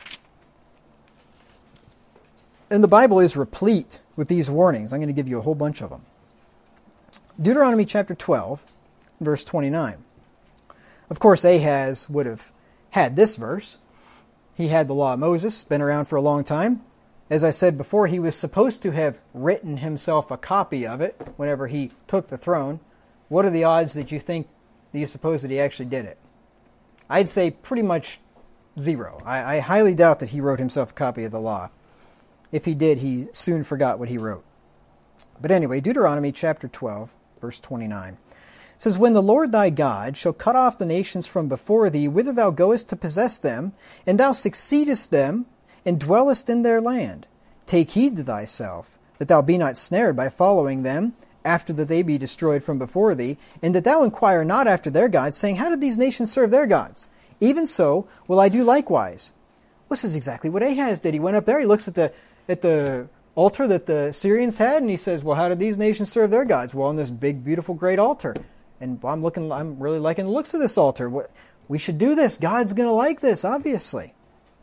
And the Bible is replete with these warnings. I'm going to give you a whole bunch of them. Deuteronomy chapter twelve, verse twenty-nine. Of course, Ahaz would have had this verse. He had the law of Moses, been around for a long time. As I said before, he was supposed to have written himself a copy of it whenever he took the throne. what are the odds that you think, that you suppose that he actually did it? I'd say pretty much zero. I, I highly doubt that he wrote himself a copy of the law. If he did, he soon forgot what he wrote. But anyway, Deuteronomy chapter twelve, verse twenty-nine. It says, When the Lord thy God shall cut off the nations from before thee, whither thou goest to possess them, and thou succeedest them, and dwellest in their land, take heed to thyself, that thou be not snared by following them, after that they be destroyed from before thee, and that thou inquire not after their gods, saying, How did these nations serve their gods? Even so will I do likewise. Well, this is exactly what Ahaz did. He went up there, he looks at the at the altar that the Syrians had, and he says, Well, how did these nations serve their gods? Well, on this big, beautiful, great altar. And I'm looking, I'm really liking the looks of this altar. What, we should do this. God's going to like this, obviously.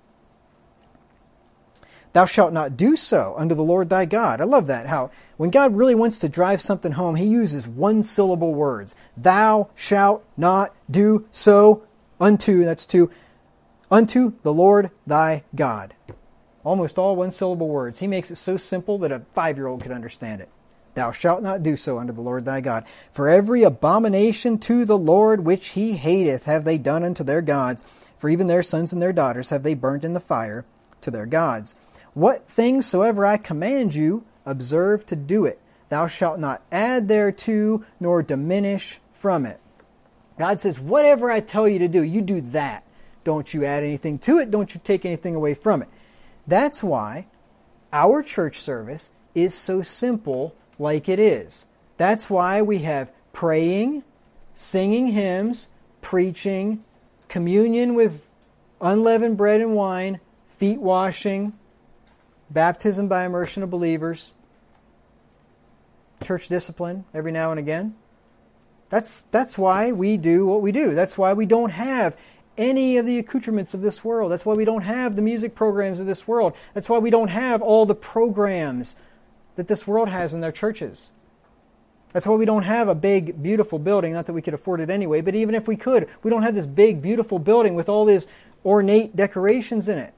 Thou shalt not do so unto the Lord thy God. I love that, how when God really wants to drive something home, he uses one-syllable words. Thou shalt not do so unto, that's to, unto the Lord thy God. Almost all one-syllable words. He makes it so simple that a five-year-old could understand it. Thou shalt not do so unto the Lord thy God. For every abomination to the Lord which he hateth have they done unto their gods. For even their sons and their daughters have they burnt in the fire to their gods. What things soever I command you, observe to do it. Thou shalt not add thereto, nor diminish from it. God says, whatever I tell you to do, you do that. Don't you add anything to it. Don't you take anything away from it. That's why our church service is so simple like it is. That's why we have praying, singing hymns, preaching, communion with unleavened bread and wine, feet washing, baptism by immersion of believers, church discipline every now and again. That's, that's why we do what we do. That's why we don't have any of the accoutrements of this world. That's why we don't have the music programs of this world. That's why we don't have all the programs that this world has in their churches. That's why we don't have a big, beautiful building. Not that we could afford it anyway, but even if we could, we don't have this big, beautiful building with all these ornate decorations in it.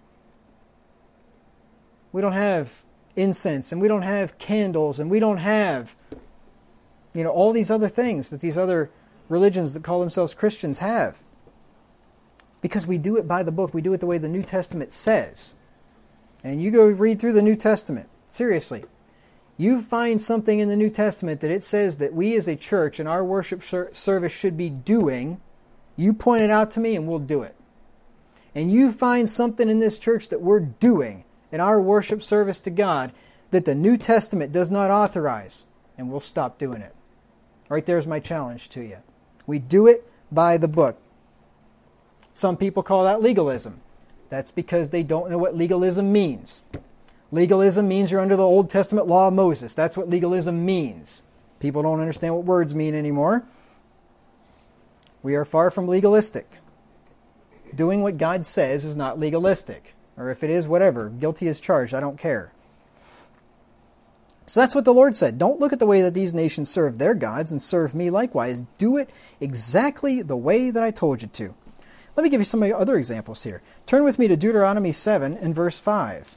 We don't have incense, and we don't have candles, and we don't have, you know, all these other things that these other religions that call themselves Christians have. Because we do it by the book. We do it the way the New Testament says. And you go read through the New Testament. Seriously. You find something in the New Testament that it says that we as a church and our worship service should be doing, you point it out to me and we'll do it. And you find something in this church that we're doing in our worship service to God that the New Testament does not authorize, and we'll stop doing it. Right there's my challenge to you. We do it by the book. Some people call that legalism. That's because they don't know what legalism means. Legalism means you're under the Old Testament law of Moses. That's what legalism means. People don't understand what words mean anymore. We are far from legalistic. Doing what God says is not legalistic. Or if it is, whatever. Guilty as charged. I don't care. So that's what the Lord said. Don't look at the way that these nations serve their gods and serve me likewise. Do it exactly the way that I told you to. Let me give you some other examples here. Turn with me to Deuteronomy seven and verse five.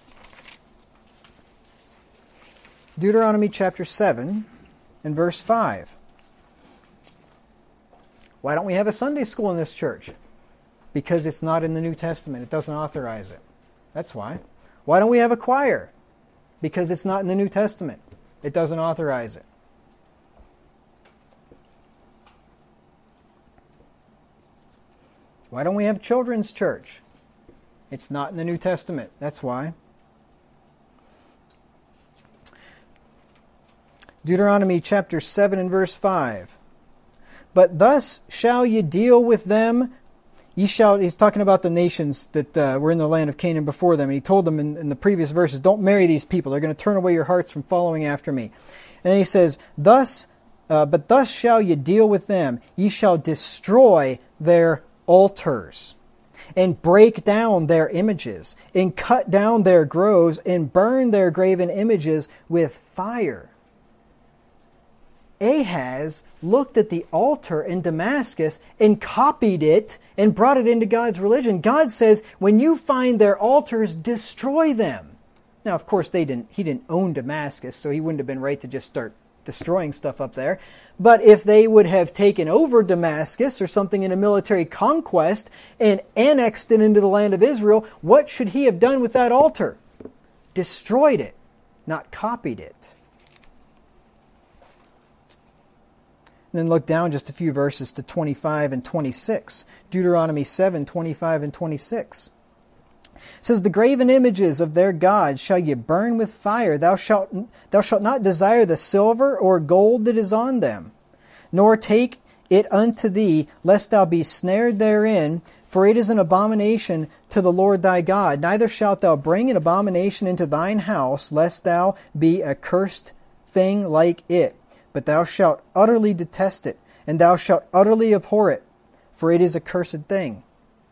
Deuteronomy chapter seven and verse five. Why don't we have a Sunday school in this church? Because it's not in the New Testament. It doesn't authorize it. That's why. Why don't we have a choir? Because it's not in the New Testament. It doesn't authorize it. Why don't we have children's church? It's not in the New Testament. That's why. Deuteronomy chapter seven and verse five. But thus shall ye deal with them. Ye shall, he's talking about the nations that uh, were in the land of Canaan before them. And he told them in, in the previous verses, don't marry these people. They're going to turn away your hearts from following after me. And then he says, thus, uh, but thus shall ye deal with them. Ye shall destroy their altars, and break down their images, and cut down their groves, and burn their graven images with fire. Ahaz looked at the altar in Damascus and copied it and brought it into God's religion. God says, when you find their altars, destroy them. Now, of course, they didn't. He didn't own Damascus, so he wouldn't have been right to just start destroying stuff up there. But if they would have taken over Damascus or something in a military conquest and annexed it into the land of Israel, what should he have done with that altar? Destroyed it, not copied it. And then look down just a few verses to twenty-five and twenty-six. Deuteronomy seven, twenty-five and twenty-six. It says, the graven images of their gods shall ye burn with fire. Thou shalt, thou shalt not desire the silver or gold that is on them, nor take it unto thee, lest thou be snared therein, for it is an abomination to the Lord thy God. Neither shalt thou bring an abomination into thine house, lest thou be a cursed thing like it. But thou shalt utterly detest it, and thou shalt utterly abhor it, for it is a cursed thing.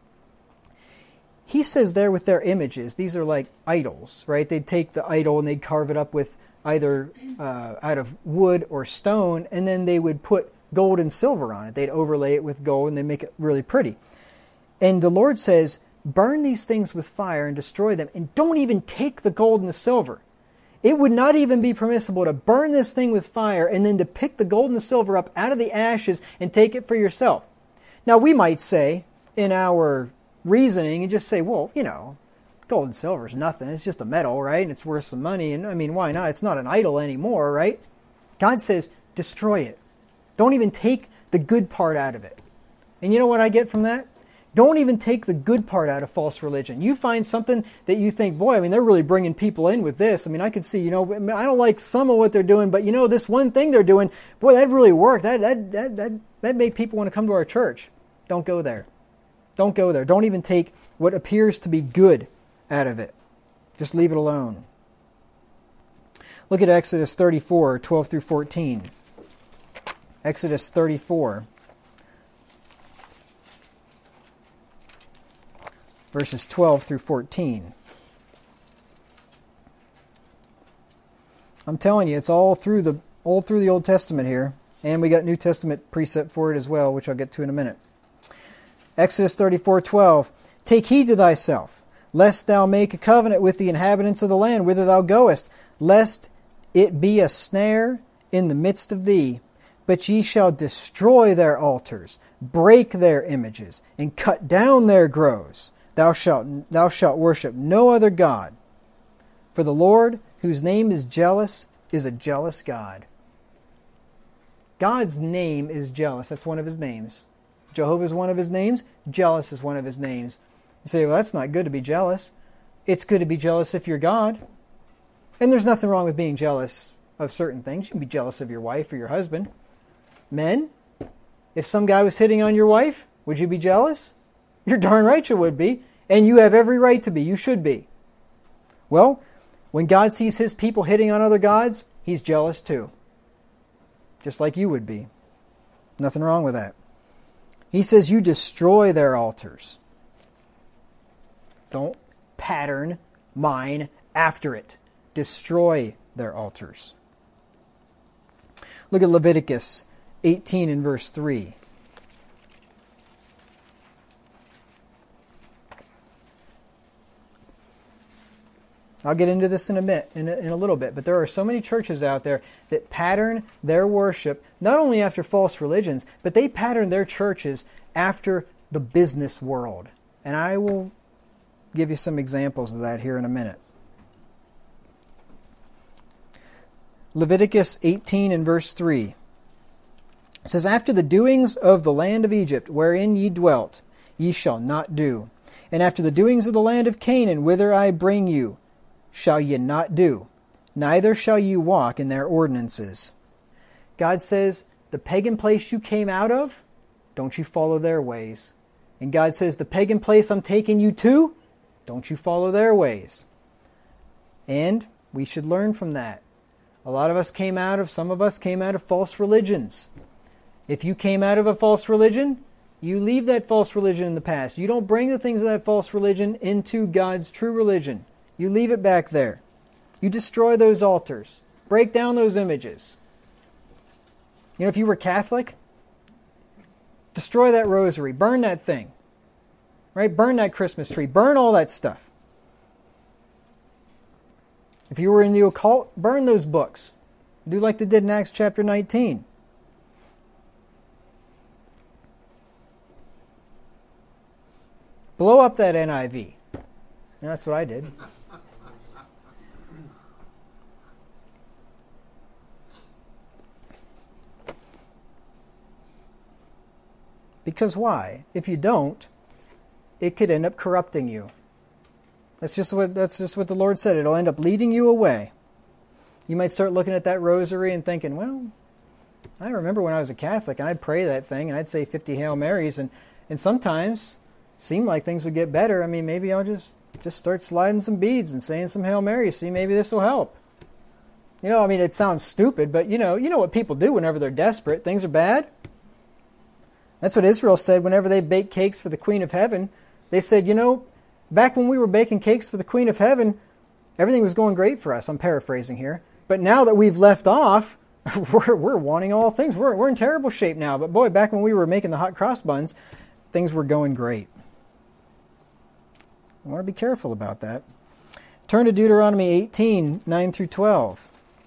He says there with their images, these are like idols, right? They'd take the idol and they'd carve it up with either uh, out of wood or stone, and then they would put gold and silver on it. They'd overlay it with gold and they'd make it really pretty. And the Lord says, burn these things with fire and destroy them, and don't even take the gold and the silver. It would not even be permissible to burn this thing with fire and then to pick the gold and the silver up out of the ashes and take it for yourself. Now we might say, in our reasoning, and just say, well, you know, gold and silver is nothing. It's just a metal, right? And it's worth some money. And I mean, why not? It's not an idol anymore, right? God says, destroy it. Don't even take the good part out of it. And you know what I get from that? Don't even take the good part out of false religion. You find something that you think, boy, I mean, they're really bringing people in with this. I mean, I could see, you know, I don't like some of what they're doing, but you know, this one thing they're doing, boy, that really worked. That that that that that made people want to come to our church. Don't go there. Don't go there. Don't even take what appears to be good out of it. Just leave it alone. Look at Exodus thirty-four, twelve through fourteen. Exodus thirty-four. Verses twelve through fourteen. I'm telling you, it's all through the all through the Old Testament here, and we got New Testament precept for it as well, which I'll get to in a minute. Exodus thirty-four, twelve. Take heed to thyself, lest thou make a covenant with the inhabitants of the land whither thou goest, lest it be a snare in the midst of thee. But ye shall destroy their altars, break their images, and cut down their groves. Thou shalt, thou shalt worship no other God. For the Lord, whose name is jealous, is a jealous God. God's name is jealous. That's one of his names. Jehovah is one of his names. Jealous is one of his names. You say, well, that's not good to be jealous. It's good to be jealous if you're God. And there's nothing wrong with being jealous of certain things. You can be jealous of your wife or your husband. Men, if some guy was hitting on your wife, would you be jealous? You're darn right you would be. And you have every right to be. You should be. Well, when God sees his people hitting on other gods, he's jealous too. Just like you would be. Nothing wrong with that. He says you destroy their altars. Don't pattern mine after it. Destroy their altars. Look at Leviticus eighteen and verse three. I'll get into this in a bit, in a, in a little bit, but there are so many churches out there that pattern their worship not only after false religions, but they pattern their churches after the business world. And I will give you some examples of that here in a minute. Leviticus eighteen and verse three. It says, after the doings of the land of Egypt, wherein ye dwelt, ye shall not do. And after the doings of the land of Canaan, whither I bring you, shall ye not do, neither shall ye walk in their ordinances. God says, the pagan place you came out of, don't you follow their ways. And God says, the pagan place I'm taking you to, don't you follow their ways. And we should learn from that. A lot of us came out of, some of us came out of false religions. If you came out of a false religion, you leave that false religion in the past. You don't bring the things of that false religion into God's true religion. You leave it back there. You destroy those altars. Break down those images. You know, if you were Catholic, destroy that rosary. Burn that thing. Right? Burn that Christmas tree. Burn all that stuff. If you were in the occult, burn those books. Do like they did in Acts chapter nineteen. Blow up that N I V. And that's what I did. Because why? If you don't, it could end up corrupting you. That's just what that's just what the Lord said. It'll end up leading you away. You might start looking at that rosary and thinking, well, I remember when I was a Catholic and I'd pray that thing and I'd say fifty Hail Marys, and, and sometimes it seemed like things would get better. I mean, maybe I'll just, just start sliding some beads and saying some Hail Marys. See, maybe this will help. You know, I mean, it sounds stupid, but you know, you know what people do whenever they're desperate. Things are bad. That's what Israel said whenever they baked cakes for the Queen of Heaven. They said, you know, back when we were baking cakes for the Queen of Heaven, everything was going great for us. I'm paraphrasing here. But now that we've left off, we're, we're wanting all things. We're, we're in terrible shape now. But boy, back when we were making the hot cross buns, things were going great. I want to be careful about that. Turn to Deuteronomy eighteen, nine through twelve.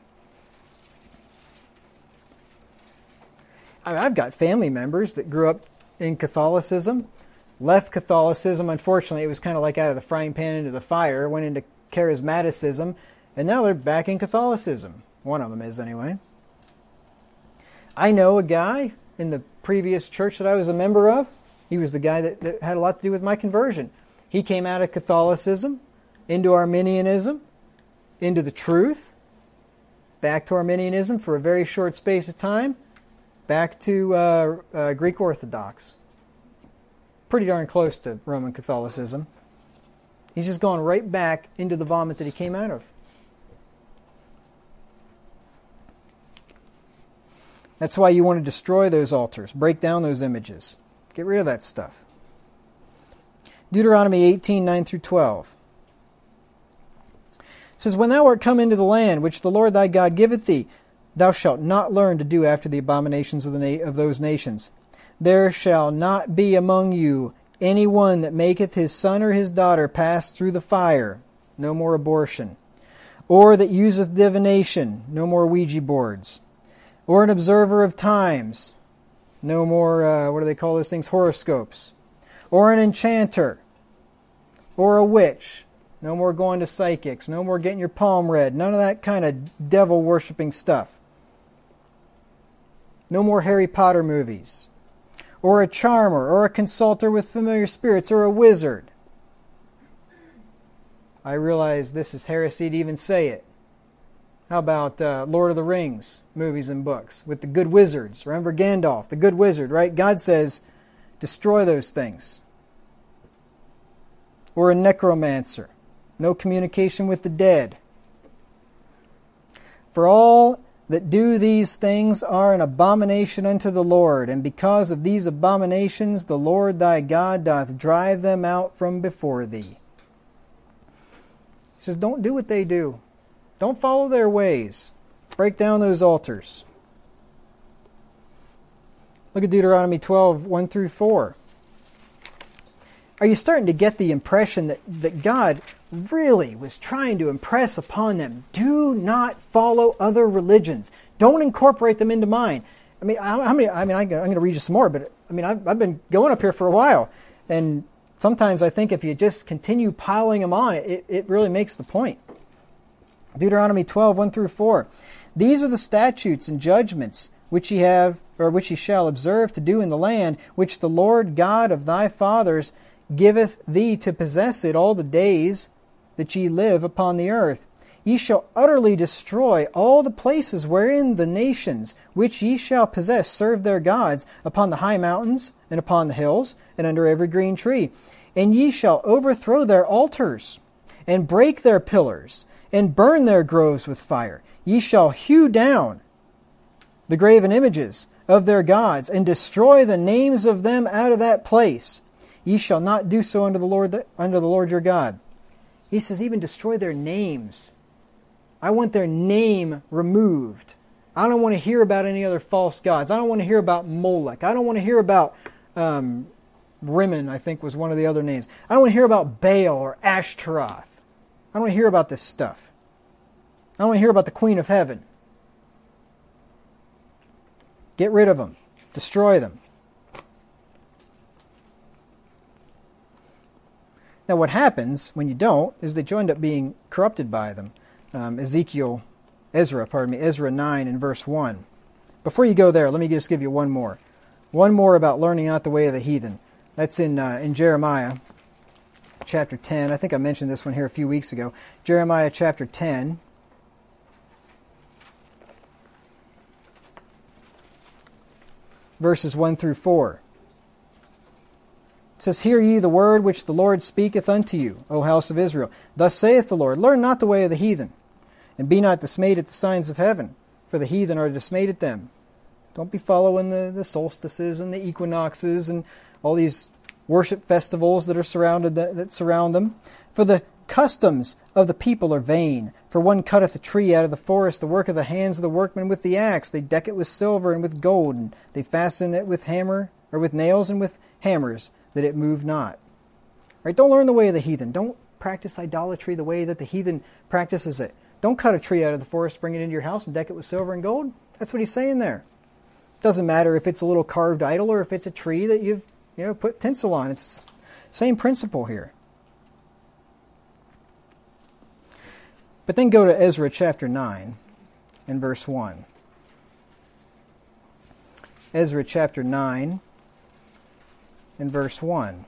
I've got family members that grew up in Catholicism, left Catholicism. Unfortunately, it was kind of like out of the frying pan into the fire, went into charismaticism, and now they're back in Catholicism. One of them is, anyway. I know a guy in the previous church that I was a member of. He was the guy that, that had a lot to do with my conversion. He came out of Catholicism into Arminianism, into the truth, back to Arminianism for a very short space of time, back to uh, uh, Greek Orthodox. Pretty darn close to Roman Catholicism. He's just gone right back into the vomit that he came out of. That's why you want to destroy those altars, break down those images, get rid of that stuff. Deuteronomy eighteen, nine through twelve. It says, when thou art come into the land which the Lord thy God giveth thee, thou shalt not learn to do after the abominations of, the na- of those nations. There shall not be among you any one that maketh his son or his daughter pass through the fire, no more abortion, or that useth divination, no more Ouija boards, or an observer of times, no more, uh, what do they call those things, horoscopes, or an enchanter, or a witch, no more going to psychics, no more getting your palm read, none of that kind of devil-worshipping stuff. No more Harry Potter movies, or a charmer, or a consulter with familiar spirits, or a wizard. I realize this is heresy to even say it. How about uh, Lord of the Rings movies and books with the good wizards? Remember Gandalf, the good wizard, right? God says, destroy those things. Or a necromancer, no communication with the dead. For all that do these things are an abomination unto the Lord, and because of these abominations the Lord thy God doth drive them out from before thee. He says, don't do what they do. Don't follow their ways. Break down those altars. Look at Deuteronomy twelve, one through four. Are you starting to get the impression that, that God really was trying to impress upon them, do not follow other religions. Don't incorporate them into mine. I mean, how many, I mean, I'm going to read you some more, but I mean, I've, I've been going up here for a while, and sometimes I think if you just continue piling them on, it, it really makes the point. Deuteronomy twelve, one through four. These are the statutes and judgments which ye have, or which ye shall observe to do in the land, which the Lord God of thy fathers giveth thee to possess it all the days that ye live upon the earth. Ye shall utterly destroy all the places wherein the nations which ye shall possess serve their gods, upon the high mountains, and upon the hills, and under every green tree. And ye shall overthrow their altars, and break their pillars, and burn their groves with fire. Ye shall hew down the graven images of their gods, and destroy the names of them out of that place. Ye shall not do so unto the Lord, unto the Lord your God. He says, even destroy their names. I want their name removed. I don't want to hear about any other false gods. I don't want to hear about Molech. I don't want to hear about um, Rimmon, I think was one of the other names. I don't want to hear about Baal or Ashtaroth. I don't want to hear about this stuff. I don't want to hear about the Queen of Heaven. Get rid of them. Destroy them. Now what happens when you don't is that you end up being corrupted by them. Um, Ezekiel, Ezra, pardon me, Ezra nine and verse one. Before you go there, let me just give you one more. One more about learning out the way of the heathen. That's in uh, in Jeremiah chapter ten. I think I mentioned this one here a few weeks ago. Jeremiah chapter ten. Verses one through four. It says, Hear ye the word which the Lord speaketh unto you, O house of Israel. Thus saith the Lord, Learn not the way of the heathen, and be not dismayed at the signs of heaven, for the heathen are dismayed at them. Don't be following the, the solstices and the equinoxes and all these worship festivals that are surrounded that, that surround them. For the customs of the people are vain. For one cutteth a tree out of the forest, the work of the hands of the workmen with the axe. They deck it with silver and with gold, and they fasten it with hammer or with nails and with hammers, that it move not. Right? Don't learn the way of the heathen. Don't practice idolatry the way that the heathen practices it. Don't cut a tree out of the forest, bring it into your house, and deck it with silver and gold. That's what he's saying there. Doesn't matter if it's a little carved idol or if it's a tree that you've you know put tinsel on. It's the same principle here. But then go to Ezra chapter nine and verse one. Ezra chapter nine and verse one.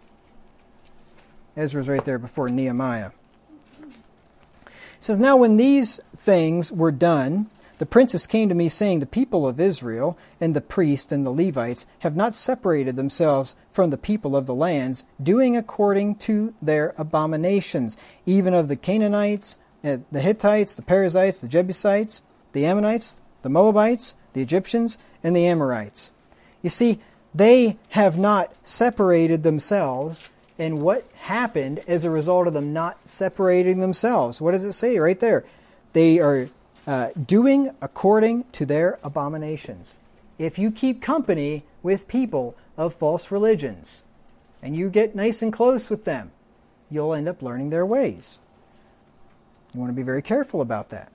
Ezra's right there before Nehemiah. It says, Now when these things were done, the princes came to me, saying, The people of Israel and the priests and the Levites have not separated themselves from the people of the lands, doing according to their abominations, even of the Canaanites, uh, the Hittites, the Perizzites, the Jebusites, the Ammonites, the Moabites, the Egyptians, and the Amorites. You see, they have not separated themselves. And what happened as a result of them not separating themselves? What does it say right there? They are uh, doing according to their abominations. If you keep company with people of false religions, and you get nice and close with them, you'll end up learning their ways. You want to be very careful about that.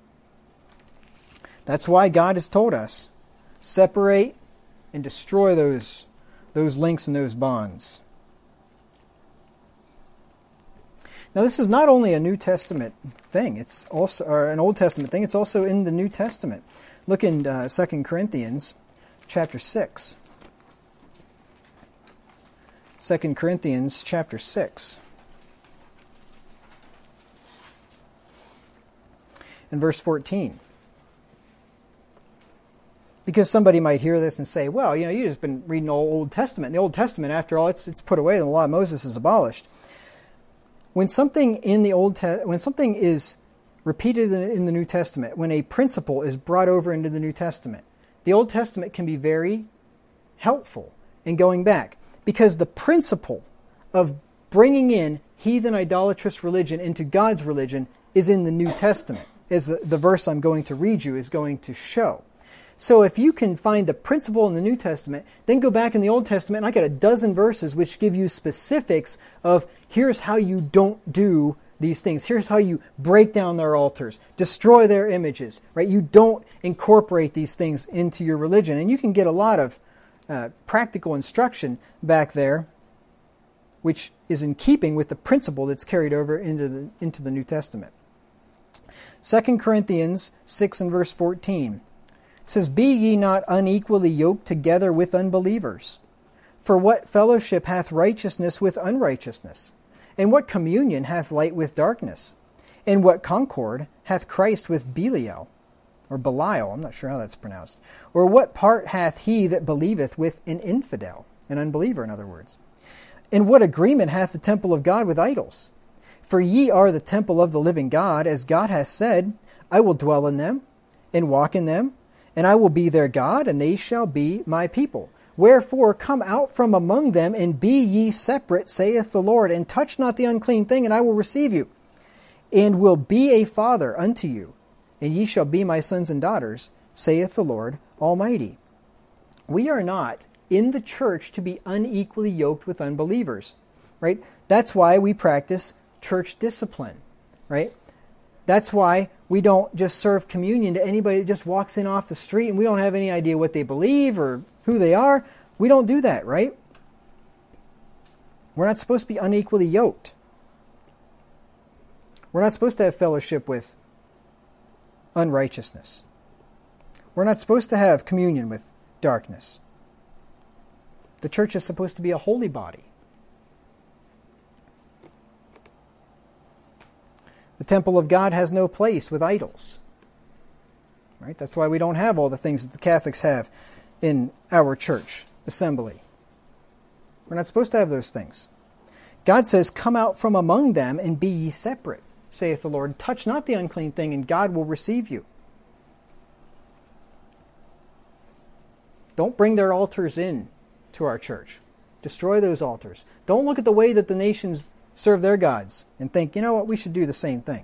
That's why God has told us, separate and destroy those, those links and those bonds. Now, this is not only a New Testament thing, it's also or an Old Testament thing, it's also in the New Testament. Look in uh, Second Corinthians chapter six. Second Corinthians chapter six. And verse fourteen. Because somebody might hear this and say, well, you know, you've just been reading all Old Testament. The Old Testament, after all, it's it's put away, the law of Moses is abolished. When something in the Old Te- when something is repeated in, in the New Testament, when a principle is brought over into the New Testament, the Old Testament can be very helpful in going back, because the principle of bringing in heathen idolatrous religion into God's religion is in the New Testament, as the, the verse I'm going to read you is going to show. So if you can find the principle in the New Testament, then go back in the Old Testament, and I got a dozen verses which give you specifics of here's how you don't do these things. Here's how you break down their altars, destroy their images, right? You don't incorporate these things into your religion. And you can get a lot of uh, practical instruction back there, which is in keeping with the principle that's carried over into the, into the New Testament. Second Corinthians six and verse fourteen. It says, Be ye not unequally yoked together with unbelievers. For what fellowship hath righteousness with unrighteousness? And what communion hath light with darkness? And what concord hath Christ with Belial? Or Belial, I'm not sure how that's pronounced. Or what part hath he that believeth with an infidel? An unbeliever, in other words. And what agreement hath the temple of God with idols? For ye are the temple of the living God, as God hath said, I will dwell in them, and walk in them, and I will be their God, and they shall be my people. Wherefore come out from among them, and be ye separate, saith the Lord, and touch not the unclean thing, and I will receive you, and will be a father unto you, and ye shall be my sons and daughters, saith the Lord Almighty. We are not in the church to be unequally yoked with unbelievers, right? That's why we practice church discipline, right? That's why We don't just serve communion to anybody that just walks in off the street and we don't have any idea what they believe or who they are. We don't do that, right? We're not supposed to be unequally yoked. We're not supposed to have fellowship with unrighteousness. We're not supposed to have communion with darkness. The church is supposed to be a holy body. The temple of God has no place with idols. Right? That's why we don't have all the things that the Catholics have in our church assembly. We're not supposed to have those things. God says, "Come out from among them and be ye separate, saith the Lord. Touch not the unclean thing, and God will receive you." Don't bring their altars in to our church. Destroy those altars. Don't look at the way that the nations serve their gods and think, you know what, we should do the same thing.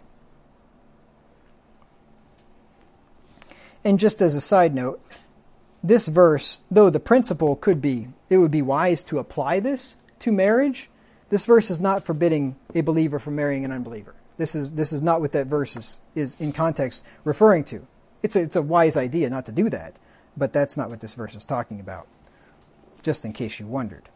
And just as a side note, this verse, though the principle could be, it would be wise to apply this to marriage, this verse is not forbidding a believer from marrying an unbeliever. This is this is not what that verse is, is in context referring to. It's a, it's a wise idea not to do that, but that's not what this verse is talking about, just in case you wondered.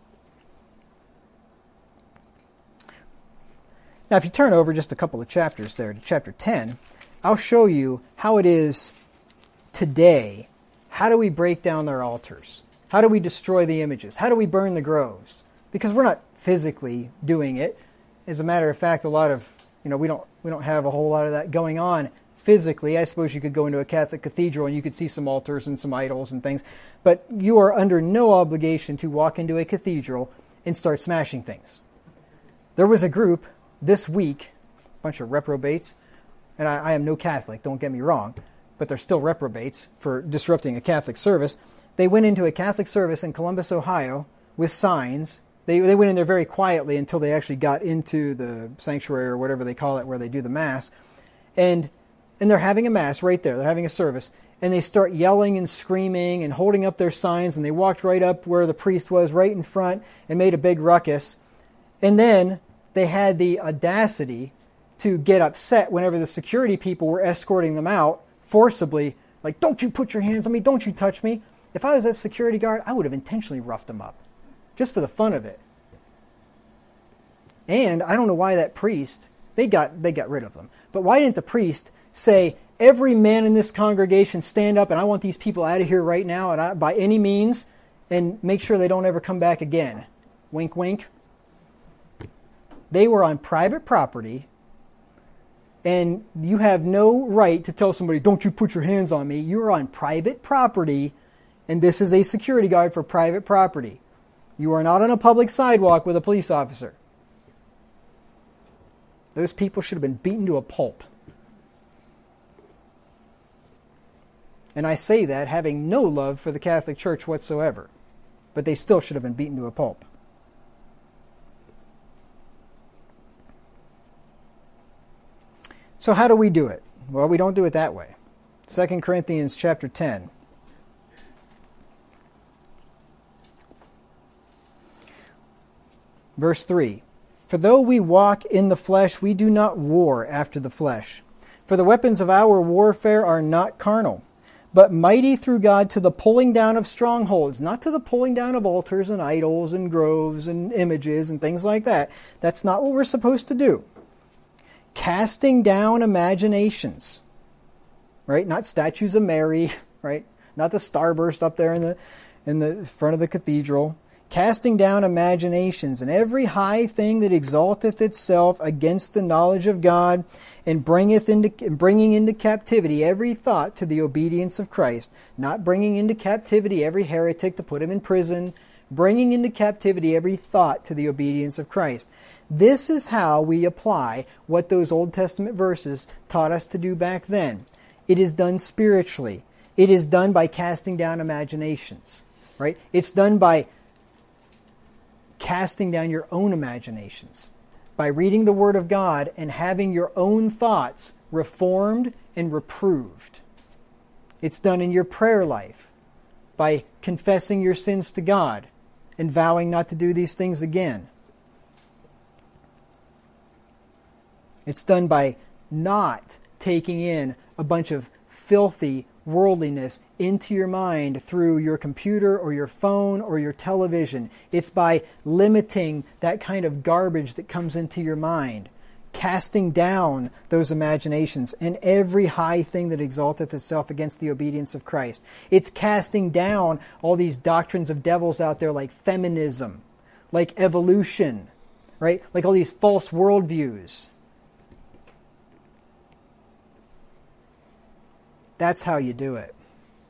Now, if you turn over just a couple of chapters there to chapter ten, I'll show you how it is today. How do we break down their altars? How do we destroy the images? How do we burn the groves? Because we're not physically doing it. As a matter of fact, a lot of, you know, we don't we don't have a whole lot of that going on physically. I suppose you could go into a Catholic cathedral and you could see some altars and some idols and things, but you are under no obligation to walk into a cathedral and start smashing things. There was a group this week, a bunch of reprobates, and I, I am no Catholic, don't get me wrong, but they're still reprobates for disrupting a Catholic service. They went into a Catholic service in Columbus, Ohio, with signs. They they went in there very quietly until they actually got into the sanctuary or whatever they call it, where they do the Mass. And and they're having a Mass right there. They're having a service. And they start yelling and screaming and holding up their signs. And they walked right up where the priest was, right in front, and made a big ruckus. And then they had the audacity to get upset whenever the security people were escorting them out forcibly. Like, don't you put your hands on me, don't you touch me. If I was that security guard, I would have intentionally roughed them up, just for the fun of it. And I don't know why that priest, they got they got rid of them. But why didn't the priest say, every man in this congregation stand up and I want these people out of here right now and I, by any means, and make sure they don't ever come back again. Wink, wink. They were on private property, and you have no right to tell somebody, don't you put your hands on me. You're on private property, and this is a security guard for private property. You are not on a public sidewalk with a police officer. Those people should have been beaten to a pulp. And I say that having no love for the Catholic Church whatsoever. But they still should have been beaten to a pulp. So how do we do it? Well, we don't do it that way. Second Corinthians chapter ten. Verse three. For though we walk in the flesh, we do not war after the flesh. For the weapons of our warfare are not carnal, but mighty through God to the pulling down of strongholds, not to the pulling down of altars and idols and groves and images and things like that. That's not what we're supposed to do. Casting down imaginations, right? Not statues of Mary, right? Not the starburst up there in the in the front of the cathedral. Casting down imaginations and every high thing that exalteth itself against the knowledge of God, and bringeth into and bringing into captivity every thought to the obedience of Christ. Not bringing into captivity every heretic to put him in prison, bringing into captivity every thought to the obedience of Christ. This is how we apply what those Old Testament verses taught us to do back then. It is done spiritually. It is done by casting down imaginations, right? It's done by casting down your own imaginations, by reading the Word of God and having your own thoughts reformed and reproved. It's done in your prayer life, by confessing your sins to God and vowing not to do these things again. It's done by not taking in a bunch of filthy worldliness into your mind through your computer or your phone or your television. It's by limiting that kind of garbage that comes into your mind, casting down those imaginations and every high thing that exalteth itself against the obedience of Christ. It's casting down all these doctrines of devils out there like feminism, like evolution, right? Like all these false worldviews. That's how you do it.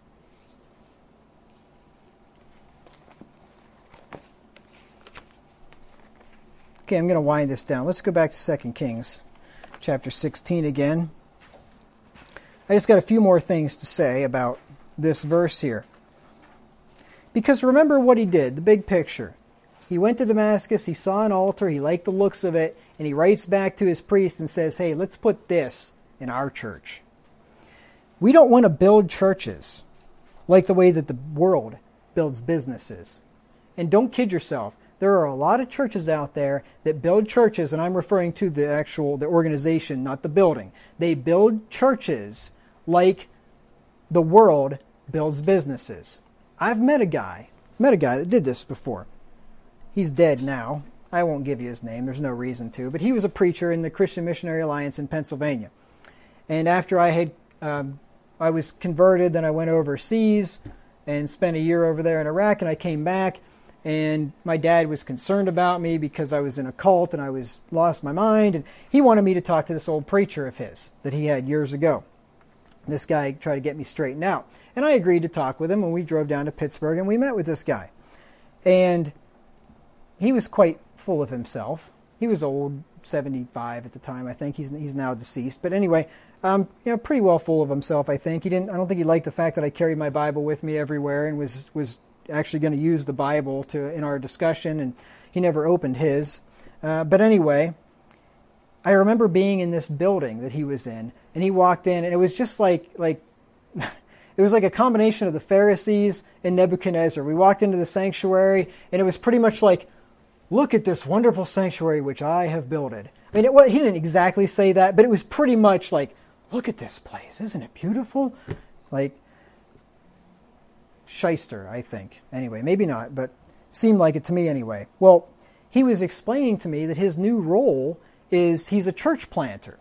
Okay, I'm going to wind this down. Let's go back to Second Kings chapter sixteen again. I just got a few more things to say about this verse here. Because remember what he did, the big picture. He went to Damascus, he saw an altar, he liked the looks of it, and he writes back to his priest and says, hey, let's put this in our church. We don't want to build churches like the way that the world builds businesses. And don't kid yourself. There are a lot of churches out there that build churches, and I'm referring to the actual, the organization, not the building. They build churches like the world builds businesses. I've met a guy, met a guy that did this before. He's dead now. I won't give you his name. There's no reason to. But he was a preacher in the Christian Missionary Alliance in Pennsylvania. And after I had, um, I was converted, then I went overseas and spent a year over there in Iraq, and I came back. And my dad was concerned about me because I was in a cult and I was lost my mind. And he wanted me to talk to this old preacher of his that he had years ago. This guy tried to get me straightened out. And I agreed to talk with him, and we drove down to Pittsburgh and we met with this guy. And he was quite full of himself. He was old, seventy-five at the time, I think. He's he's now deceased. But anyway, um, you know, pretty well full of himself, I think. He didn't. I don't think he liked the fact that I carried my Bible with me everywhere and was was actually going to use the Bible to in our discussion, and he never opened his. Uh, but anyway, I remember being in this building that he was in, and he walked in, and it was just like like it was like a combination of the Pharisees and Nebuchadnezzar. We walked into the sanctuary, and it was pretty much like, look at this wonderful sanctuary which I have builded. I mean, it, well, he didn't exactly say that, but it was pretty much like, look at this place. Isn't it beautiful? Like, shyster, I think. Anyway, maybe not, but seemed like it to me anyway. Well, he was explaining to me that his new role is he's a church planter.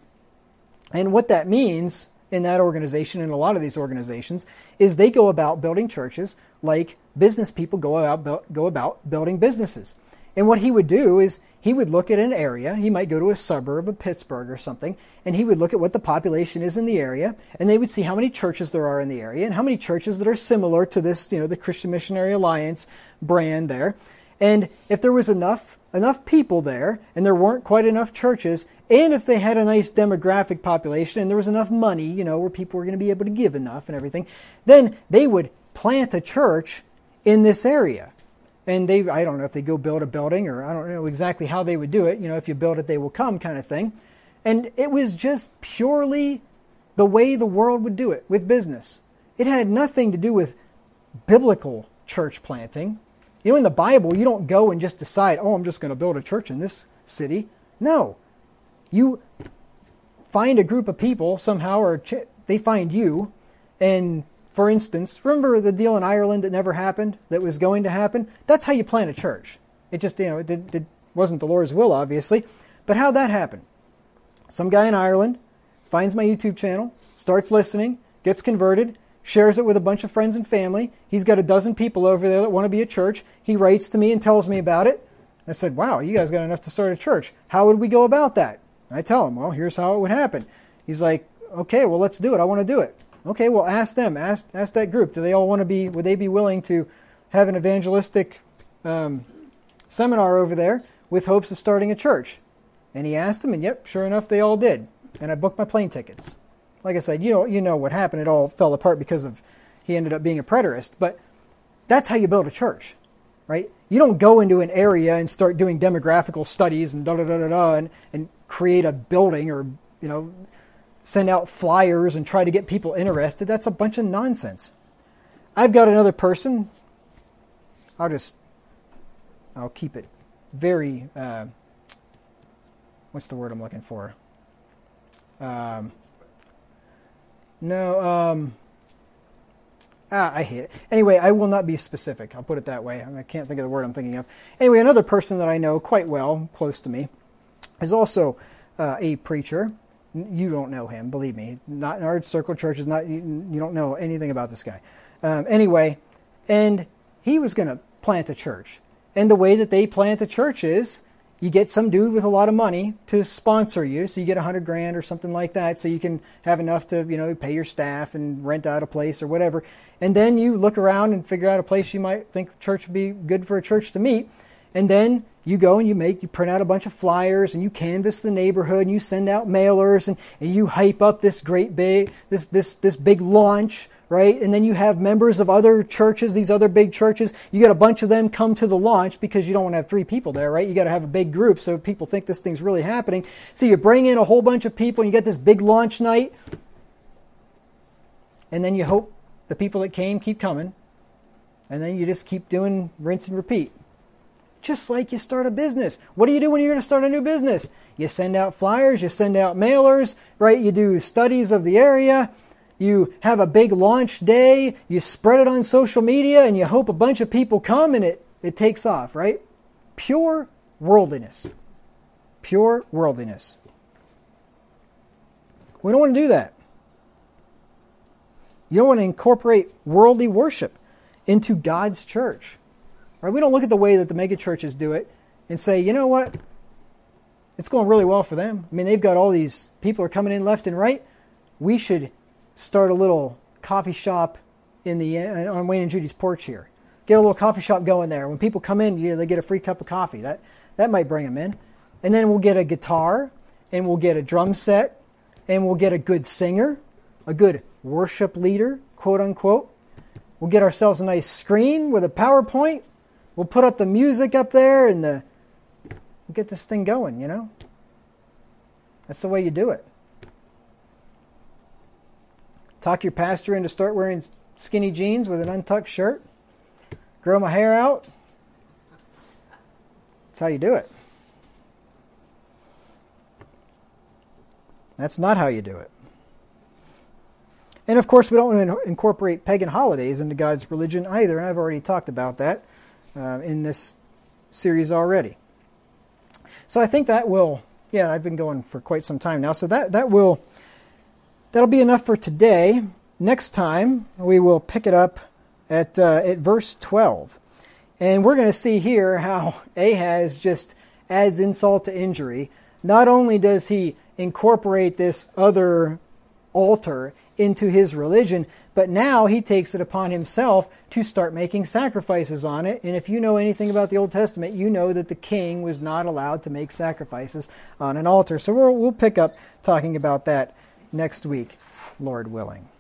And what that means in that organization, and a lot of these organizations, is they go about building churches like business people go about, go about building businesses. And what he would do is he would look at an area. He might go to a suburb of Pittsburgh or something, and he would look at what the population is in the area, and they would see how many churches there are in the area and how many churches that are similar to this, you know, the Christian Missionary Alliance brand there. And if there was enough enough people there, and there weren't quite enough churches, and if they had a nice demographic population, and there was enough money, you know, where people were going to be able to give enough and everything, then they would plant a church in this area. And they, I don't know if they go build a building, or I don't know exactly how they would do it. You know, if you build it, they will come kind of thing. And it was just purely the way the world would do it with business. It had nothing to do with biblical church planting. You know, in the Bible, you don't go and just decide, oh, I'm just going to build a church in this city. No. You find a group of people somehow, or ch- they find you, and for instance, remember the deal in Ireland that never happened, that was going to happen? That's how you plant a church. It just, you know, it, did, it wasn't the Lord's will, obviously. But how'd that happen? Some guy in Ireland finds my YouTube channel, starts listening, gets converted, shares it with a bunch of friends and family. He's got a dozen people over there that want to be a church. He writes to me and tells me about it. I said, wow, you guys got enough to start a church. How would we go about that? I tell him, well, here's how it would happen. He's like, okay, well, let's do it. I want to do it. Okay, well, ask them. Ask ask that group. Do they all want to be, would they be willing to have an evangelistic um, seminar over there with hopes of starting a church? And he asked them, and yep, sure enough, they all did. And I booked my plane tickets. Like I said, you know, you know what happened. It all fell apart because of, he ended up being a preterist. But that's how you build a church, right? You don't go into an area and start doing demographical studies and da-da-da-da-da and, and create a building, or, you know, send out flyers and try to get people interested. That's a bunch of nonsense. I've got another person. I'll just, I'll keep it very, uh, what's the word I'm looking for? Um, No, um, ah, I hate it. Anyway, I will not be specific. I'll put it that way. I can't think of the word I'm thinking of. Anyway, another person that I know quite well, close to me, is also uh, a preacher. You don't know him, believe me. Not in our circle church. Is not you, you don't know anything about this guy. Um, anyway, and he was going to plant a church. And the way that they plant a church is you get some dude with a lot of money to sponsor you. So you get a hundred grand or something like that. So you can have enough to, you know, pay your staff and rent out a place or whatever. And then you look around and figure out a place you might think the church would be good for a church to meet. And then you go and you make, you print out a bunch of flyers and you canvass the neighborhood and you send out mailers and, and you hype up this great big, this, this, this big launch, right? And then you have members of other churches, these other big churches. You get a bunch of them come to the launch because you don't want to have three people there, right? You got to have a big group so people think this thing's really happening. So you bring in a whole bunch of people and you get this big launch night. And then you hope the people that came keep coming. And then you just keep doing rinse and repeat. Just like you start a business. What do you do when you're going to start a new business? You send out flyers, you send out mailers, right? You do studies of the area. You have a big launch day. You spread it on social media and you hope a bunch of people come and it, it takes off, right? Pure worldliness. Pure worldliness. We don't want to do that. You don't want to incorporate worldly worship into God's church. Right? We don't look at the way that the mega churches do it and say, you know what? It's going really well for them. I mean, they've got all these people are coming in left and right. We should start a little coffee shop in the on Wayne and Judy's porch here. Get a little coffee shop going there. When people come in, you know, they get a free cup of coffee. That that might bring them in. And then we'll get a guitar, and we'll get a drum set, and we'll get a good singer, a good worship leader, quote unquote. We'll get ourselves a nice screen with a PowerPoint. We'll put up the music up there and the, we'll get this thing going, you know. That's the way you do it. Talk your pastor into start wearing skinny jeans with an untucked shirt. Grow my hair out. That's how you do it. That's not how you do it. And of course, we don't want to incorporate pagan holidays into God's religion either, and I've already talked about that uh, in this series already. So I think that will, yeah, I've been going for quite some time now, so that, that will, that'll be enough for today. Next time, we will pick it up at, uh, at verse twelve. And we're going to see here how Ahaz just adds insult to injury. Not only does he incorporate this other altar into his religion, but now he takes it upon himself to start making sacrifices on it. And if you know anything about the Old Testament, you know that the king was not allowed to make sacrifices on an altar. So we'll, we'll pick up talking about that next week, Lord willing.